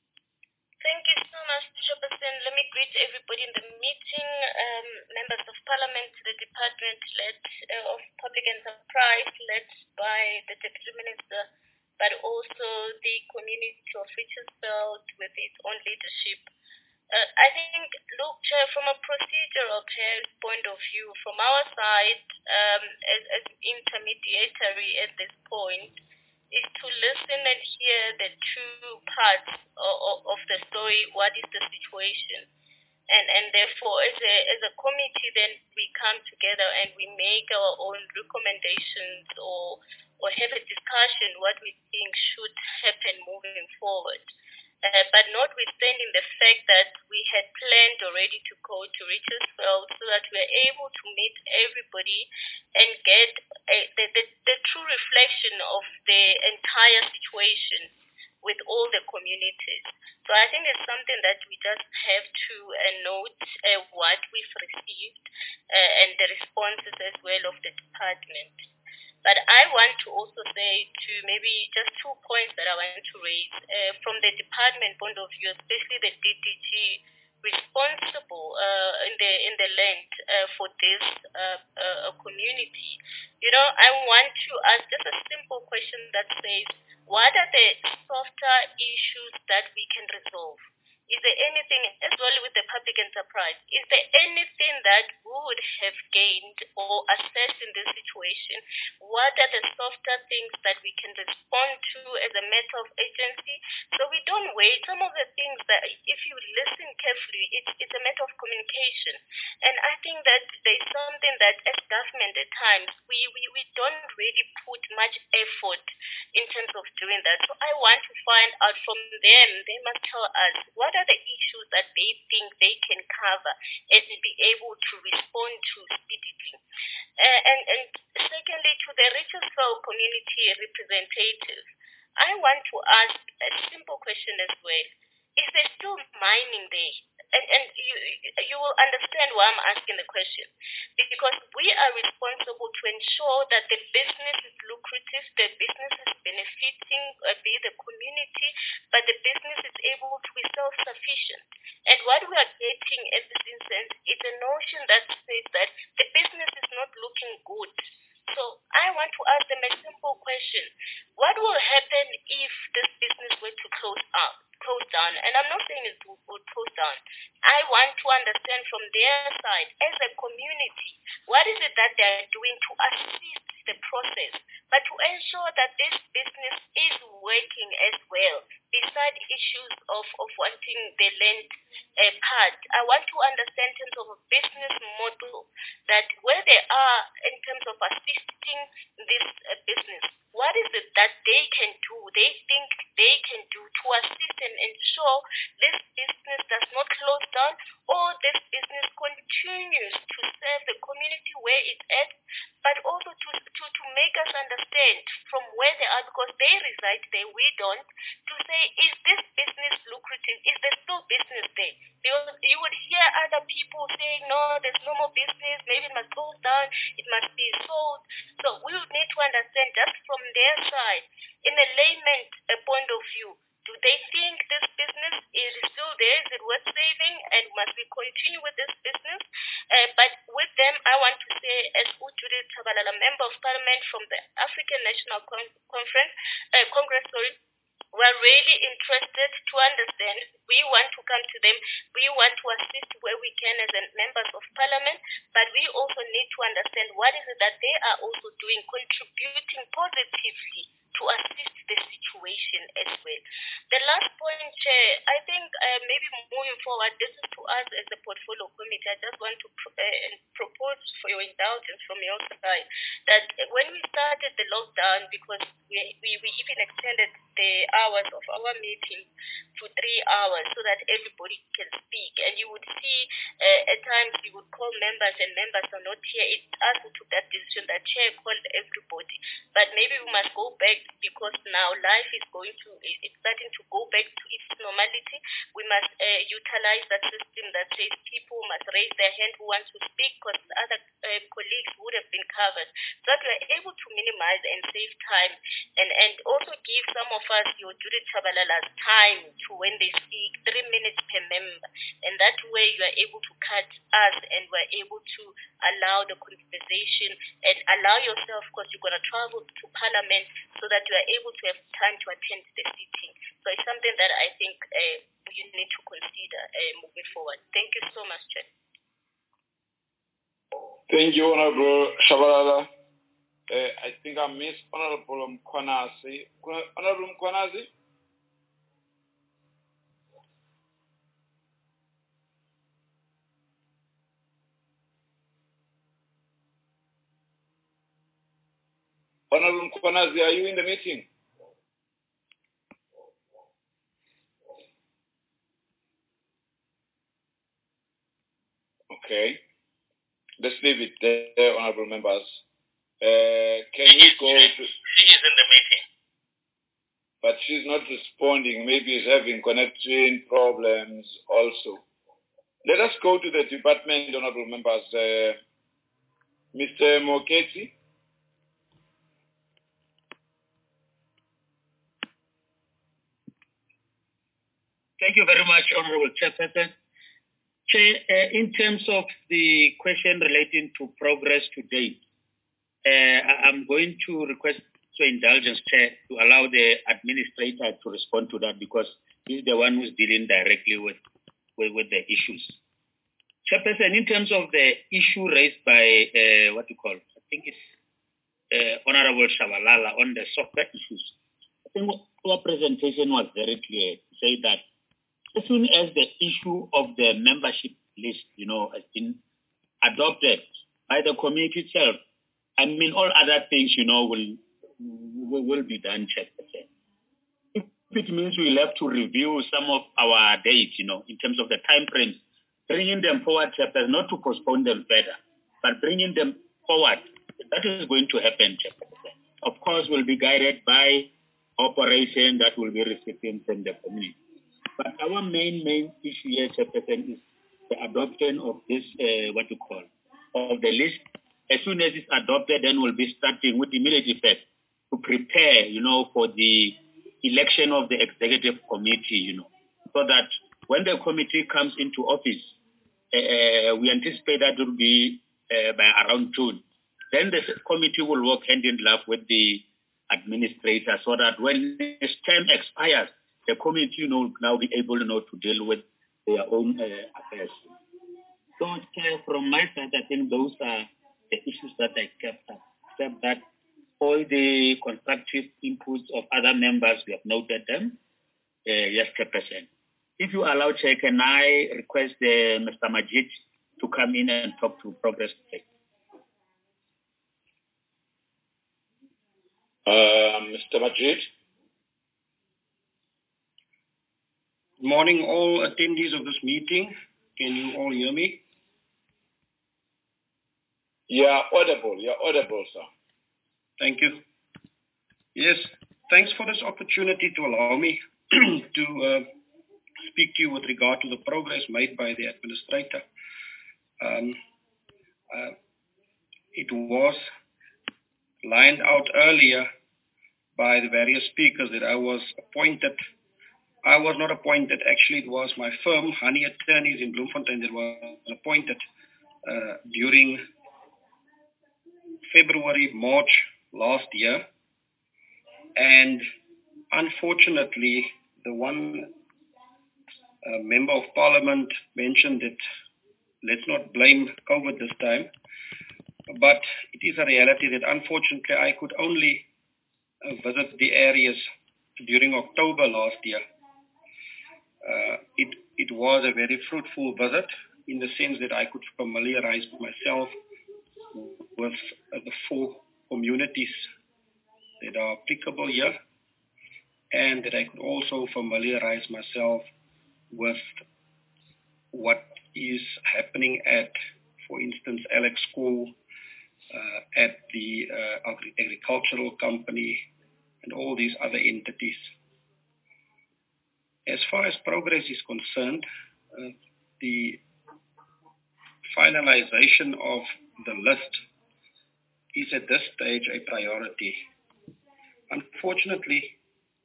Thank you so much, Chairperson. Let me greet everybody in the meeting, members of Parliament, the Department of Public Enterprise, led by the Deputy Minister, but also the community of Richardsveld with its own leadership. I think, look, Chair, from a procedural point of view, from our side, as intermediary at this point, is to listen and hear the two parts of the story. What is the situation? And therefore, as a committee, then we come together and we make our own recommendations or have a discussion what we think should happen moving forward. But notwithstanding the fact that we had planned already to go to Richardsveld so that we are able to meet everybody and get the true reflection of the entire situation with all the communities. So I think it's something that we just have to note what we've received and the responses as well of the department. But I want to also say to maybe just 2 points that I want to raise from the department point of view, especially the DDG responsible in the land for this community. You know, I want to ask just a simple question that says, what are the softer issues that we can resolve? Is there anything, as well with the public enterprise, is there anything that we would have gained or assessed in this situation? What are the softer things that we can respond to as a matter of agency? So we don't wait. Some of the things that, if you listen carefully, it's a matter of communication. And I think that there's something that as government at times, we don't really put much effort in terms of doing that. So I want to find out from them, they must tell us what are the issues that they think they can cover and be able to respond to speedily. And secondly, to the Richardsveld community representatives, I want to ask a simple question as well. Is there still mining there? And you will understand why I'm asking the question. Because we are responsible to ensure that the business is lucrative, the business is benefiting, be the community, but the business is able to be self-sufficient. And what we are getting at this instance is a notion that says that the business is not looking good. So I want to ask them a simple question. What will happen if this business were to close down? And I'm not saying it would close down. I want to understand from their side, as a community, what is it that they're doing to assist the process, but to ensure that this business is working as well, beside issues of wanting the land part. I want to understand in terms of a business model that where they are in terms of assisting this business, what is it that they can do, they think they can do to assist and ensure this business does not close down or this business continues to serve the community where it's at, but also to make us understand from where they are, because they reside there, we don't, to say, is this business lucrative? Is there still business there? Because you would hear other people saying, no, there's no more business, maybe it must close down, it must be sold. So we would need to understand just from their side, in a layman point of view, do they think this business is still there? Is it worth saving? And must we continue with this business? But with them, I want to say, as Judith Tshabalala, Member of Parliament from the African National Congress, we're really interested to understand. We want to come to them. We want to assist where we can as members of parliament, but we also need to understand what is it that they are also doing, contributing positively to assist the situation as well. The last point, Chair, I think maybe moving forward, this is to us as the portfolio committee. I just want to propose for your indulgence from your side that when we started the lockdown, because we even extended the hours of our meeting to 3 hours so that everybody can speak, and you would see at times we would call members and members are not here. It's us who took that decision that Chair called everybody, but maybe we must go back, because now life is it's starting to go back to its normality. We must utilize that system that says people must raise their hand who wants to speak, because other colleagues would have been covered, so that we are able to minimize and save time, and also give some of us, your Judith Chabalala's time to when they speak, 3 minutes per member, and that way you are able to cut us and we're able to allow the conversation and allow yourself, because you're going to travel to Parliament, so that you are able to have time to attend the sitting. So it's something that I think you need to consider moving forward. Thank you so much, Chair. Thank you, Honorable Shabalala. I think I missed Honorable Mkhwanazi. Honorable Mkhwanazi? Honorable Mkhwanazi, are you in the meeting? Okay. Let's leave it there, honorable members. Can we go to... She is in the meeting. But she's not responding. Maybe she's having connection problems also. Let us go to the department, honorable members. Mr. Moketi. Thank you very much, Honorable Chairperson. Chair, in terms of the question relating to progress to date, I'm going to request for indulgence, Chair, to allow the administrator to respond to that, because he's the one who's dealing directly with the issues. Chairperson, in terms of the issue raised by, I think it's Honorable Shabalala on the soccer issues, I think our presentation was very clear to say that as soon as the issue of the membership list, has been adopted by the committee itself, I mean, all other things, will be done, Chairperson. If it means we'll have to review some of our dates, in terms of the time frames, bringing them forward, Chairperson, not to postpone them further, but bringing them forward, that is going to happen, Chairperson. Of course, we'll be guided by operation that will be recipients in the community. But our main issue here, Chairperson, is the adoption of this, of the list. As soon as it's adopted, then we'll be starting with immediate effect to prepare, for the election of the executive committee, so that when the committee comes into office, we anticipate that will be by around June. Then the committee will work hand in glove with the administrator, so that when this term expires, the committee will now be able to deal with their own affairs. So, Chair, from my side, I think those are the issues that I kept up, except that all the constructive inputs of other members, we have noted them. Yes, Chairperson. If you allow, Chair, can I request Mr. Majid to come in and talk to progress today? Mr. Majid? Good morning, all attendees of this meeting. Can you all hear me? You're audible, sir. Thank you. Yes, thanks for this opportunity to allow me to speak to you with regard to the progress made by the administrator. It was lined out earlier by the various speakers that I was appointed. I was not appointed. Actually, it was my firm, Honey Attorneys in Bloemfontein, that was appointed during February, March last year. And unfortunately, the one member of parliament mentioned that let's not blame COVID this time, but it is a reality that unfortunately I could only visit the areas during October last year. It was a very fruitful visit in the sense that I could familiarize myself with the 4 communities that are applicable here, and that I could also familiarize myself with what is happening at, for instance, Alex School, at the agricultural company, and all these other entities. As far as progress is concerned, the finalization of the list is at this stage a priority. Unfortunately,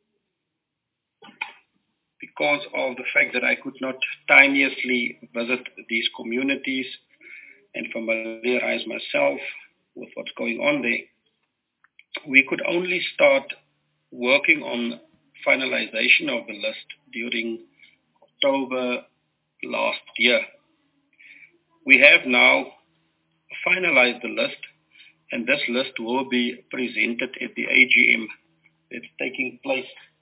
because of the fact that I could not timeously visit these communities and familiarize myself with what's going on there, we could only start working on finalization of the list during October last year. We have now finalized the list, and this list will be presented at the AGM that's taking place.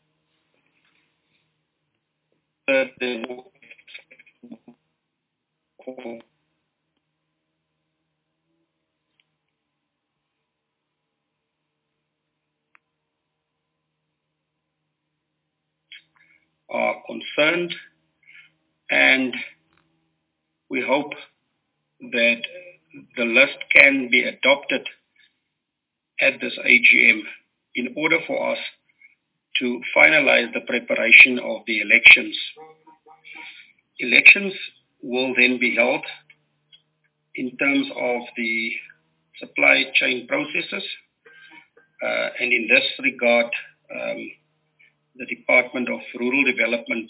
Are concerned, and we hope that the list can be adopted at this AGM in order for us to finalize the preparation of the elections. Elections will then be held in terms of the supply chain processes, and in this regard, the Department of Rural Development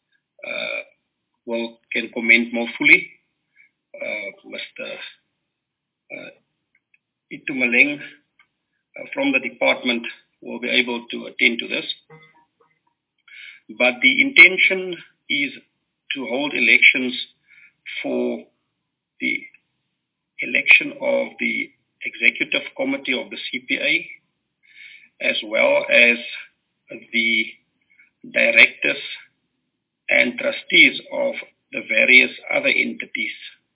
can comment more fully. Mr. Itumeleng from the department will be able to attend to this. But the intention is to hold elections for the election of the executive committee of the CPA, as well as the directors and trustees of the various other entities.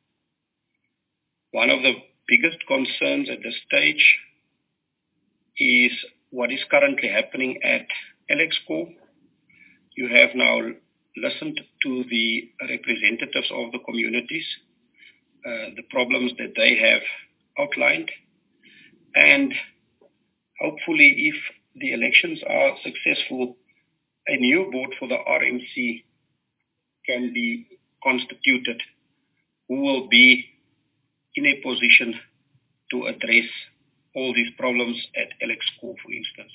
One of the biggest concerns at this stage is what is currently happening at Alexco. You have now listened to the representatives of the communities, the problems that they have outlined, and hopefully if the elections are successful, a new board for the RMC can be constituted who will be in a position to address all these problems at Alexco, for instance.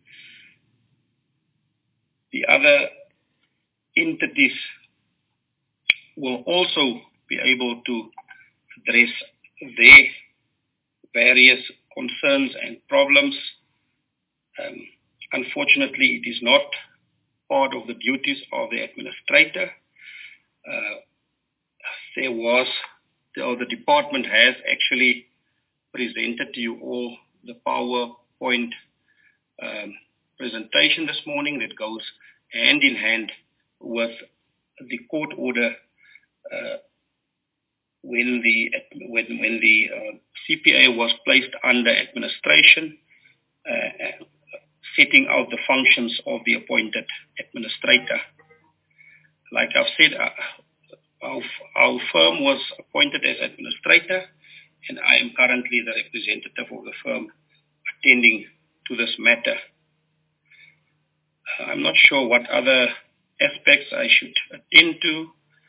The other entities will also be able to address their various concerns and problems. Unfortunately, it is not part of the duties of the administrator. The department has actually presented to you all the PowerPoint presentation this morning that goes hand in hand with the court order when the CPA was placed under administration, setting out the functions of the appointed administrator. Like I've said, our firm was appointed as administrator, and I am currently the representative of the firm attending to this matter. I'm not sure what other aspects I should attend to,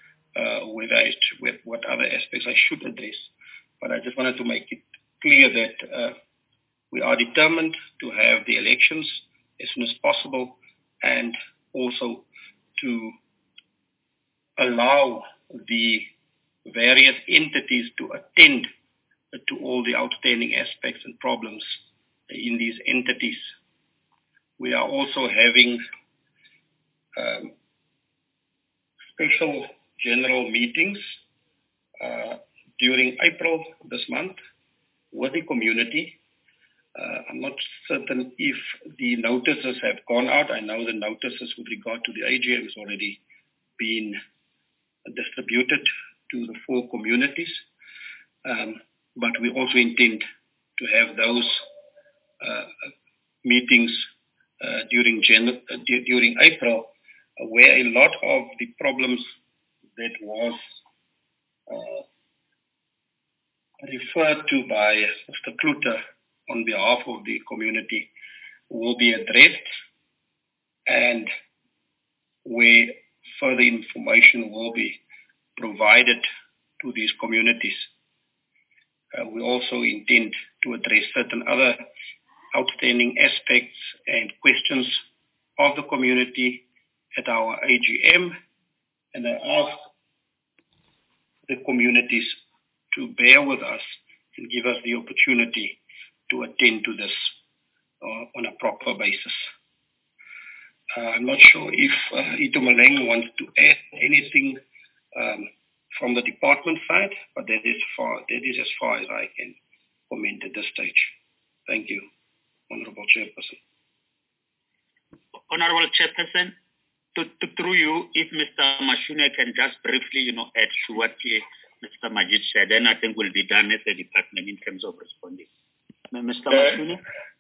what other aspects I should address, but I just wanted to make it clear that we are determined to have the elections as soon as possible, and also to allow the various entities to attend to all the outstanding aspects and problems in these entities. we are also having special general meetings during April this month with the community. I'm not certain if the notices have gone out. I know the notices with regard to the AGM has already been distributed to the 4 communities. But we also intend to have those meetings during April, where a lot of the problems that was referred to by Mr. Kluter on behalf of the community will be addressed, and where further information will be provided to these communities. We also intend to address certain other outstanding aspects and questions of the community at our AGM, and I ask the communities to bear with us and give us the opportunity to attend to this on a proper basis. I'm not sure if Itumeleng wants to add anything from the department side, but that is as far as I can comment at this stage. Thank you, Honorable Chairperson. Honorable Chairperson, through you, if Mr. Mashune can just briefly, add to what Mr. Majid said, then I think we'll be done as a department in terms of responding. Mr. Mashune?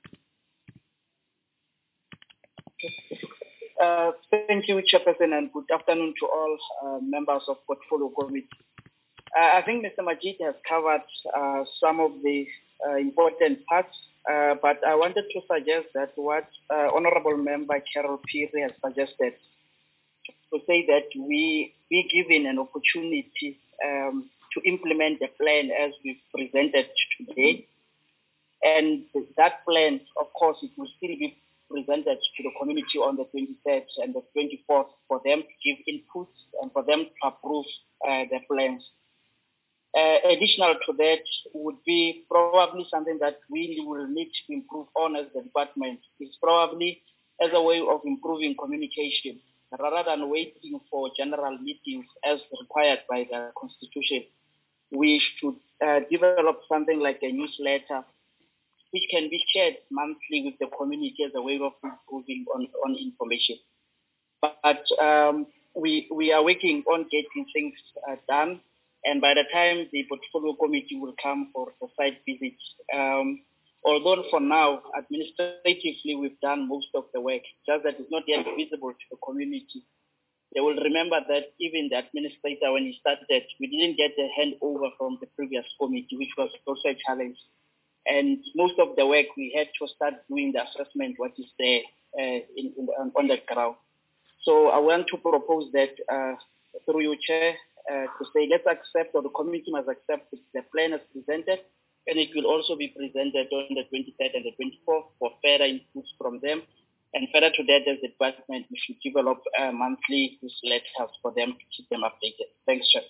Thank you, Chairperson, and good afternoon to all members of Portfolio Committee. I think Mr. Majid has covered some of the important parts, but I wanted to suggest that what Honorable Member Carol Peary has suggested, to say that we be given an opportunity to implement the plan as we've presented today. And that plan, of course, it will still be presented to the community on the 23rd and the 24th for them to give inputs and for them to approve the plans. Additional to that would be probably something that we will need to improve on as the department. It's probably as a way of improving communication. Rather than waiting for general meetings as required by the Constitution, we should develop something like a newsletter which can be shared monthly with the community as a way of improving on information. But we are working on getting things done, and by the time the Portfolio Committee will come for the site visit, although for now, administratively, we've done most of the work, just that it's not yet visible to the community. They will remember that even the administrator, when he started, we didn't get a handover from the previous committee, which was also a challenge. And most of the work, we had to start doing the assessment, what is there on the ground. So I want to propose that through you, Chair, to say let's accept, or the committee must accept the plan as presented, and it will also be presented on the 23rd and the 24th for further inputs from them. And further to that, as the department, we should develop monthly newsletters for them to keep them updated. Thanks, Chair.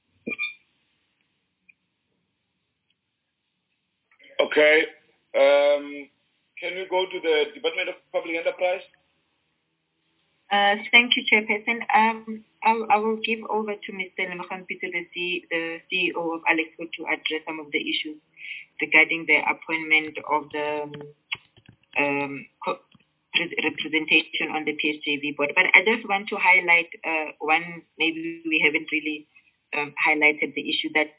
Okay. Can we go to the Department of Public Enterprise? Thank you, Chairperson. I will give over to Mr. Lemakhampito, the CEO of Alexco, to address some of the issues regarding the appointment of the representation on the PSJV board. But I just want to highlight one, maybe we haven't really highlighted the issue that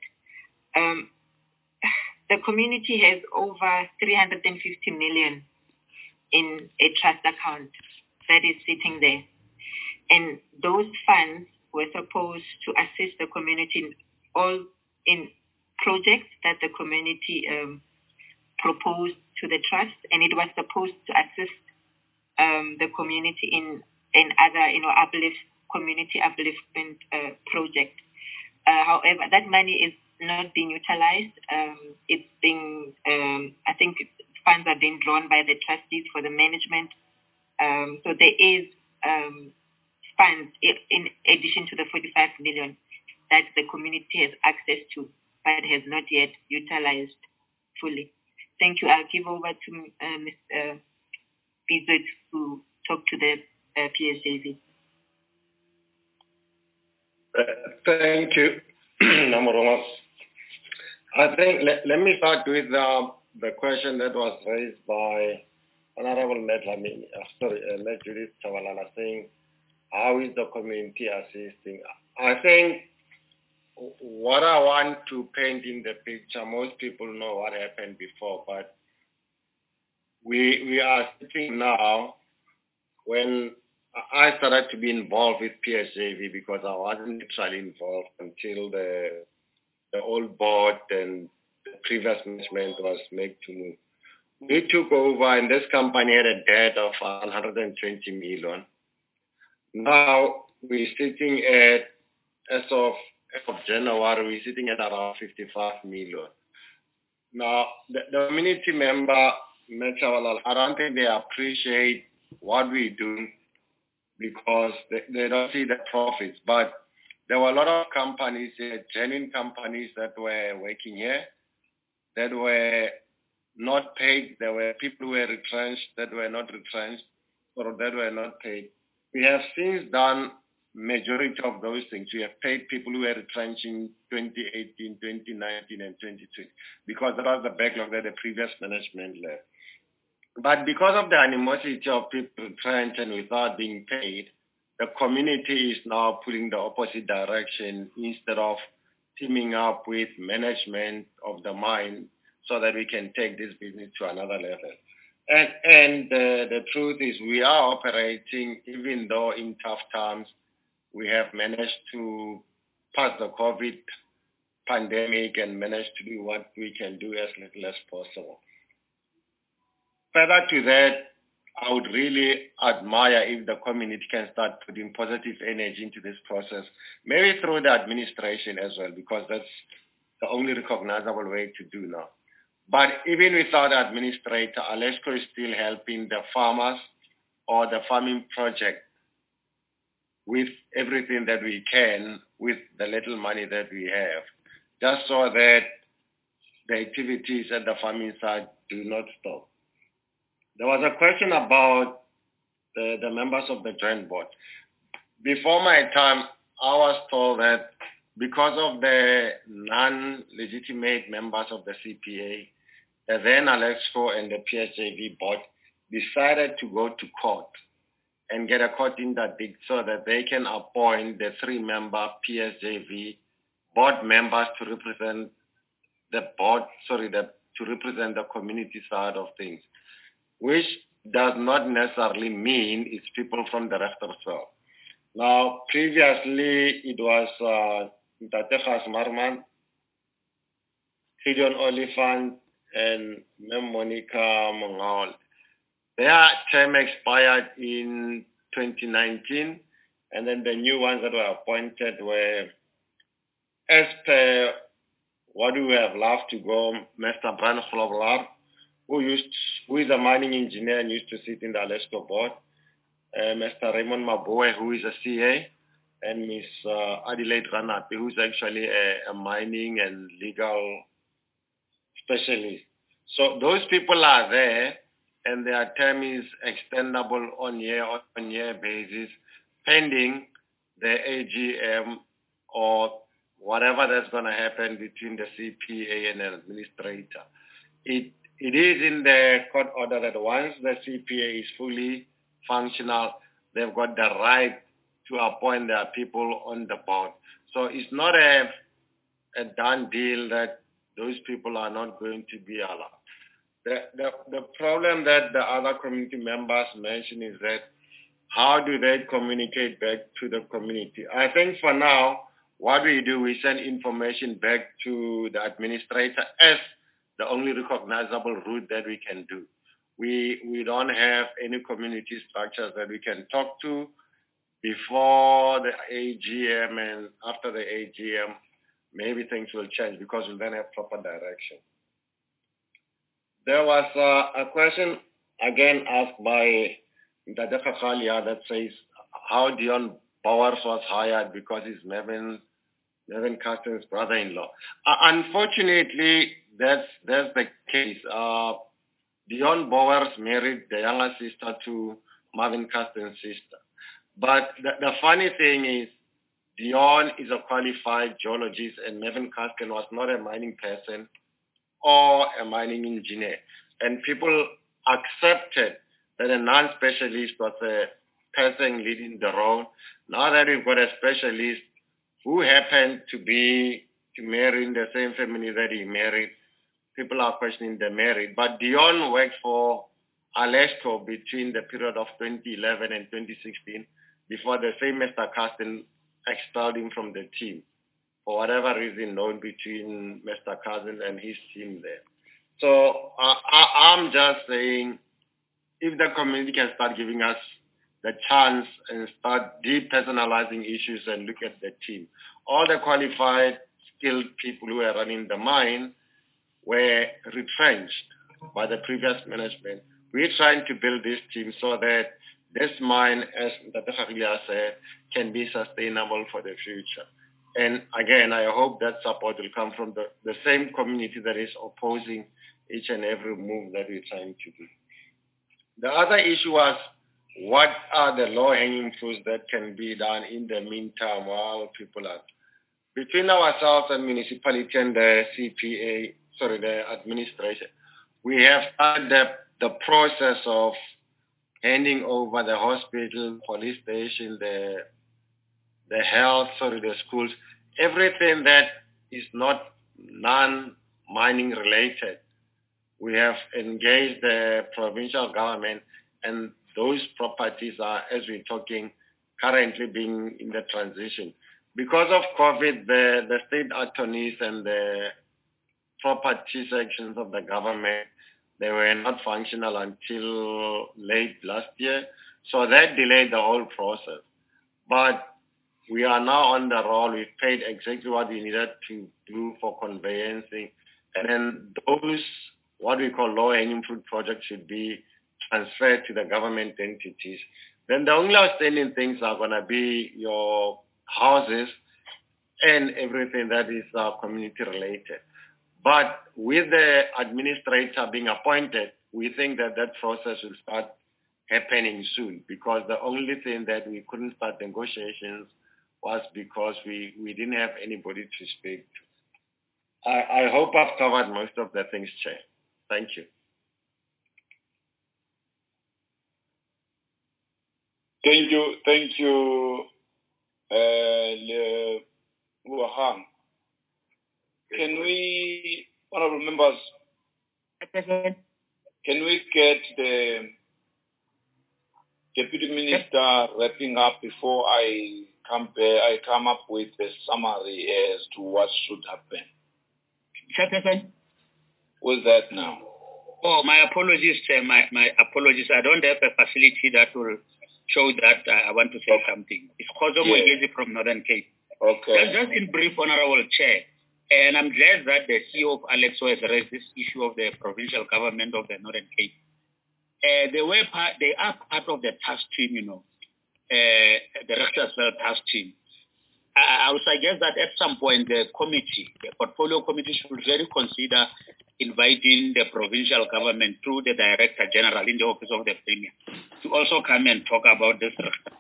the community has over 350 million in a trust account that is sitting there. And those funds were supposed to assist the community in projects that the community proposed to the trust, and it was supposed to assist the community in other, community upliftment projects. However, that money is not being utilized. It's being, I think funds are being drawn by the trustees for the management. So there is funds in addition to the 45 million that the community has access to, but has not yet utilized fully. Thank you. I'll give over to Ms. visit to talk to the PSJV. Thank you, Namoroma. I think let me start with the question that was raised by Honorable Judith Chavalala, saying, how is the community assisting? I think what I want to paint in the picture, most people know what happened before, but we are sitting now. When I started to be involved with PSJV, because I wasn't literally involved until the old board and the previous management was made to move. We took over, and this company had a debt of 120 million. Now we're sitting at, as of January, we're sitting at around 55 million. Now, the community member, I don't think they appreciate what we do because they don't see the profits. But there were a lot of companies here, genuine companies that were working here, that were not paid. There were people who were retrenched that were not retrenched, or that were not paid. We have since done majority of those things. We have paid people who were retrenched in 2018, 2019, and 2020 because that was the backlog that the previous management left. But because of the animosity of people retrenched and without being paid, the community is now pulling the opposite direction instead of teaming up with management of the mine so that we can take this business to another level. And the truth is we are operating, even though in tough times, we have managed to pass the COVID pandemic and managed to do what we can do as little as possible. Further to that, I would really admire if the community can start putting positive energy into this process, maybe through the administration as well, because that's the only recognizable way to do now. But even without the administrator, Alesco is still helping the farmers or the farming project with everything that we can, with the little money that we have, just so that the activities at the farming side do not stop. There was a question about the members of the joint board. Before my time, I was told that because of the non-legitimate members of the CPA, the then Alesco and the PSJV board decided to go to court and get a court interdict so that they can appoint the 3-member PSJV board members to represent the board, to represent the community side of things, which does not necessarily mean it's people from the rest of the world. Now, previously, it was Tate Marman, Gideon Oliphant, and Mem Monica Mongaol. Their term expired in 2019, and then the new ones that were appointed were, as per what we have left to go, Mr. Brian Sloblar, who is a mining engineer and used to sit in the Alesco board, Mr. Raymond Maboe, who is a CA, and Ms. Adelaide Ranati, who is actually a mining and legal specialist. So those people are there, and their term is extendable on year basis, pending the AGM or whatever that's going to happen between the CPA and the administrator. It is in the court order that once the CPA is fully functional, they've got the right to appoint their people on the board. So it's not a done deal that those people are not going to be allowed. The problem that the other community members mention is that how do they communicate back to the community? I think for now, what we do, we send information back to the administrator as the only recognizable route that we can do. We don't have any community structures that we can talk to before the AGM, and after the AGM, maybe things will change because we'll then have proper direction. There was a question again asked by Ndade Kakalia that says how Dion Bowers was hired because he's Mervyn Carsten's brother-in-law. Unfortunately, that's the case. Dion Bowers married the younger sister to Marvin Casten's sister. But the funny thing is, Dion is a qualified geologist and Marvin Casten was not a mining person or a mining engineer. And people accepted that a non-specialist was a person leading the role. Now that we've got a specialist who happened to marry in the same family that he married, people are questioning the marriage. But Dion worked for Alesco between the period of 2011 and 2016 before the same Mr. Casten expelled him from the team for whatever reason known between Mr. Casten and his team there. So I'm just saying, if the community can start giving us the chance and start depersonalizing issues and look at the team. All the qualified, skilled people who are running the mine were retrenched by the previous management. We're trying to build this team so that this mine, as Dr. Khaglia said, can be sustainable for the future. And again, I hope that support will come from the same community that is opposing each and every move that we're trying to do. The other issue was, what are the low-hanging fruits that can be done in the meantime while people are... Between ourselves and municipality and the the administration, we have started the process of handing over the hospital, police station, the health, the schools, everything that is not non-mining related. We have engaged the provincial government, and those properties are, as we're talking, currently being in the transition. Because of COVID, the state attorneys and the property sections of the government, they were not functional until late last year. So that delayed the whole process. But we are now on the roll. We've paid exactly what we needed to do for conveyancing. And then those, what we call low-hanging fruit projects, should be transferred to the government entities. Then the only outstanding things are going to be your houses and everything that is community related. But with the administrator being appointed, we think that that process will start happening soon, because the only thing that we couldn't start negotiations was because we didn't have anybody to speak to. I hope I've covered most of the things, Chair. Thank you. Thank you, Luahang. Can we, honorable members, can we get the Deputy Minister wrapping up before I come up with a summary as to what should happen? Chairperson? What's that now? Oh, my apologies, Chair. My apologies. I don't have a facility that will show that I want to say something. It's Khozo Mwegezi from Northern Cape. Okay. Just in brief, Honorable Chair, and I'm glad that the CEO of Alexo has raised this issue of the provincial government of the Northern Cape. They are part of the task team, the Rechtersveld task team. I would suggest that at some point the portfolio committee should really consider inviting the provincial government through the Director General in the Office of the Premier to also come and talk about this.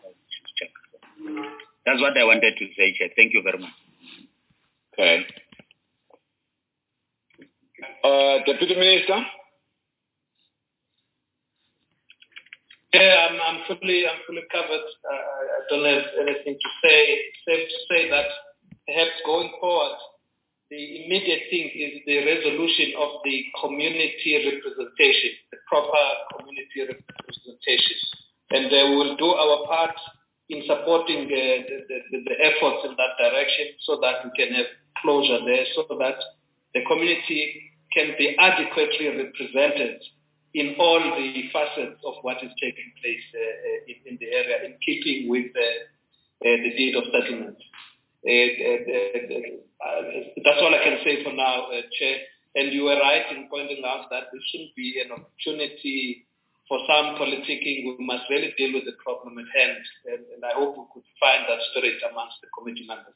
That's what I wanted to say, Chair. Thank you very much. Okay. Deputy Minister? Yeah, I'm fully covered. I don't have anything to say, except to say that perhaps going forward, the immediate thing is the resolution of the community representation, the proper community representation. And we will do our part in supporting the efforts in that direction so that we can have closure there, so that the community can be adequately represented in all the facets of what is taking place in the area, in keeping with the deed of settlement. That's all I can say for now, Chair. And you were right in pointing out that this shouldn't be an opportunity for some politicking. We must really deal with the problem at hand. And I hope we could find that spirit amongst the committee members.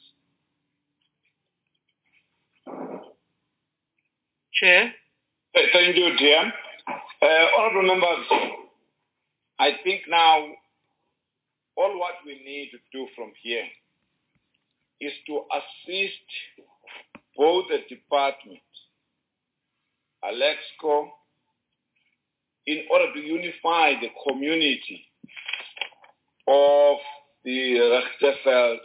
Chair? Thank you, dear. Honorable members, I think now all what we need to do from here is to assist both the department, Alexco, in order to unify the community of the Rechterveld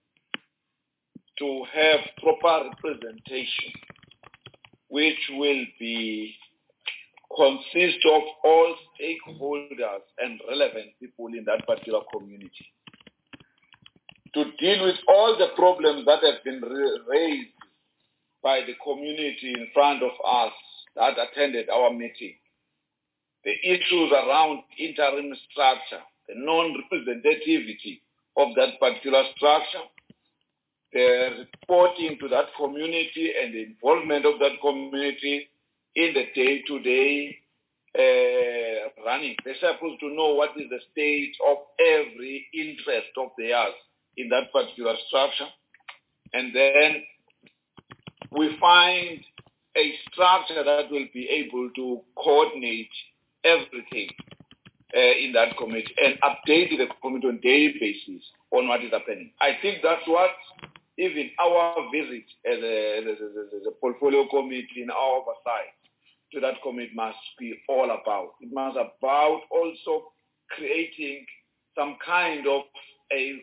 to have proper representation, which will be consist of all stakeholders and relevant people in that particular community, to deal with all the problems that have been raised by the community in front of us that attended our meeting. The issues around interim structure, the non-representativity of that particular structure, the reporting to that community and the involvement of that community in the day-to-day running. They're supposed to know what is the state of every interest of theirs in that particular structure. And then we find a structure that will be able to coordinate everything in that committee and update the committee on a daily basis on what is happening. I think that's what even our visit as a portfolio committee in our oversight to that committee must be all about. It must about also creating some kind of a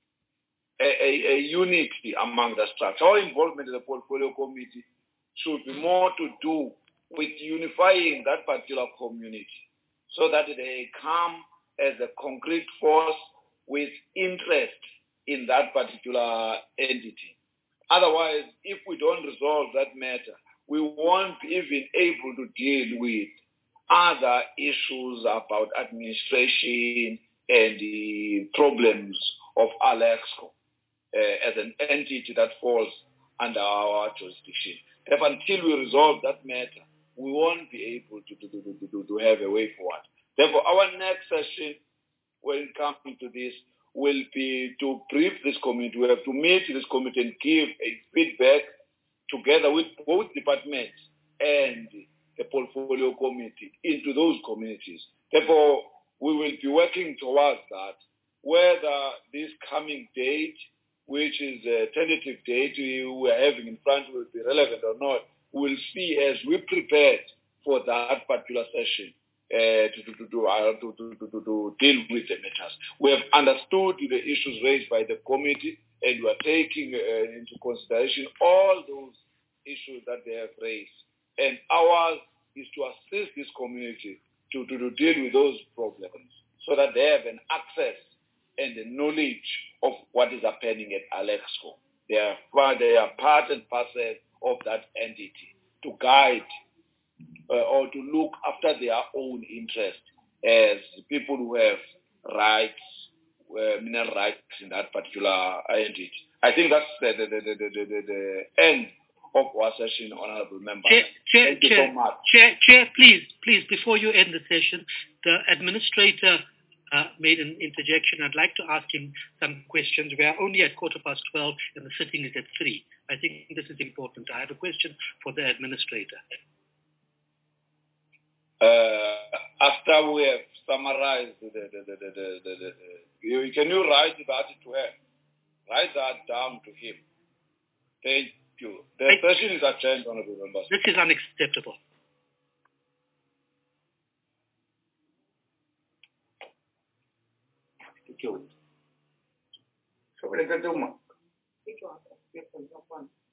unity among the structure. Our involvement in the portfolio committee should be more to do with unifying that particular community so that they come as a concrete force with interest in that particular entity. Otherwise, if we don't resolve that matter, we won't be even able to deal with other issues about administration and the problems of Alexco as an entity that falls under our jurisdiction. If until we resolve that matter, we won't be able to have a way forward. Therefore, our next session, when it comes to this, will be to brief this committee. We have to meet this committee and give a feedback together with both departments and the portfolio committee into those communities. Therefore, we will be working towards that. Whether this coming date, which is a tentative date we are having in front, will be relevant or not, we'll see as we prepared for that particular session to deal with the matters. We have understood the issues raised by the committee, and we are taking into consideration all those issues that they have raised. And ours is to assist this community to deal with those problems so that they have an access and the knowledge of what is happening at Alexco. They are part and parcel of that entity to guide or to look after their own interest as people who have rights, mineral rights in that particular entity. I think that's the end of our session, Honorable Member. Thank you so much. Chair, please, before you end the session, the administrator made an interjection. I'd like to ask him some questions. We are only at 12:15 and the sitting is at 3. I think this is important. I have a question for the administrator. After we have summarized can you write that to her? Write that down to him. Thank you. The session is adjourned, Honorable Members. This is unacceptable. So what is the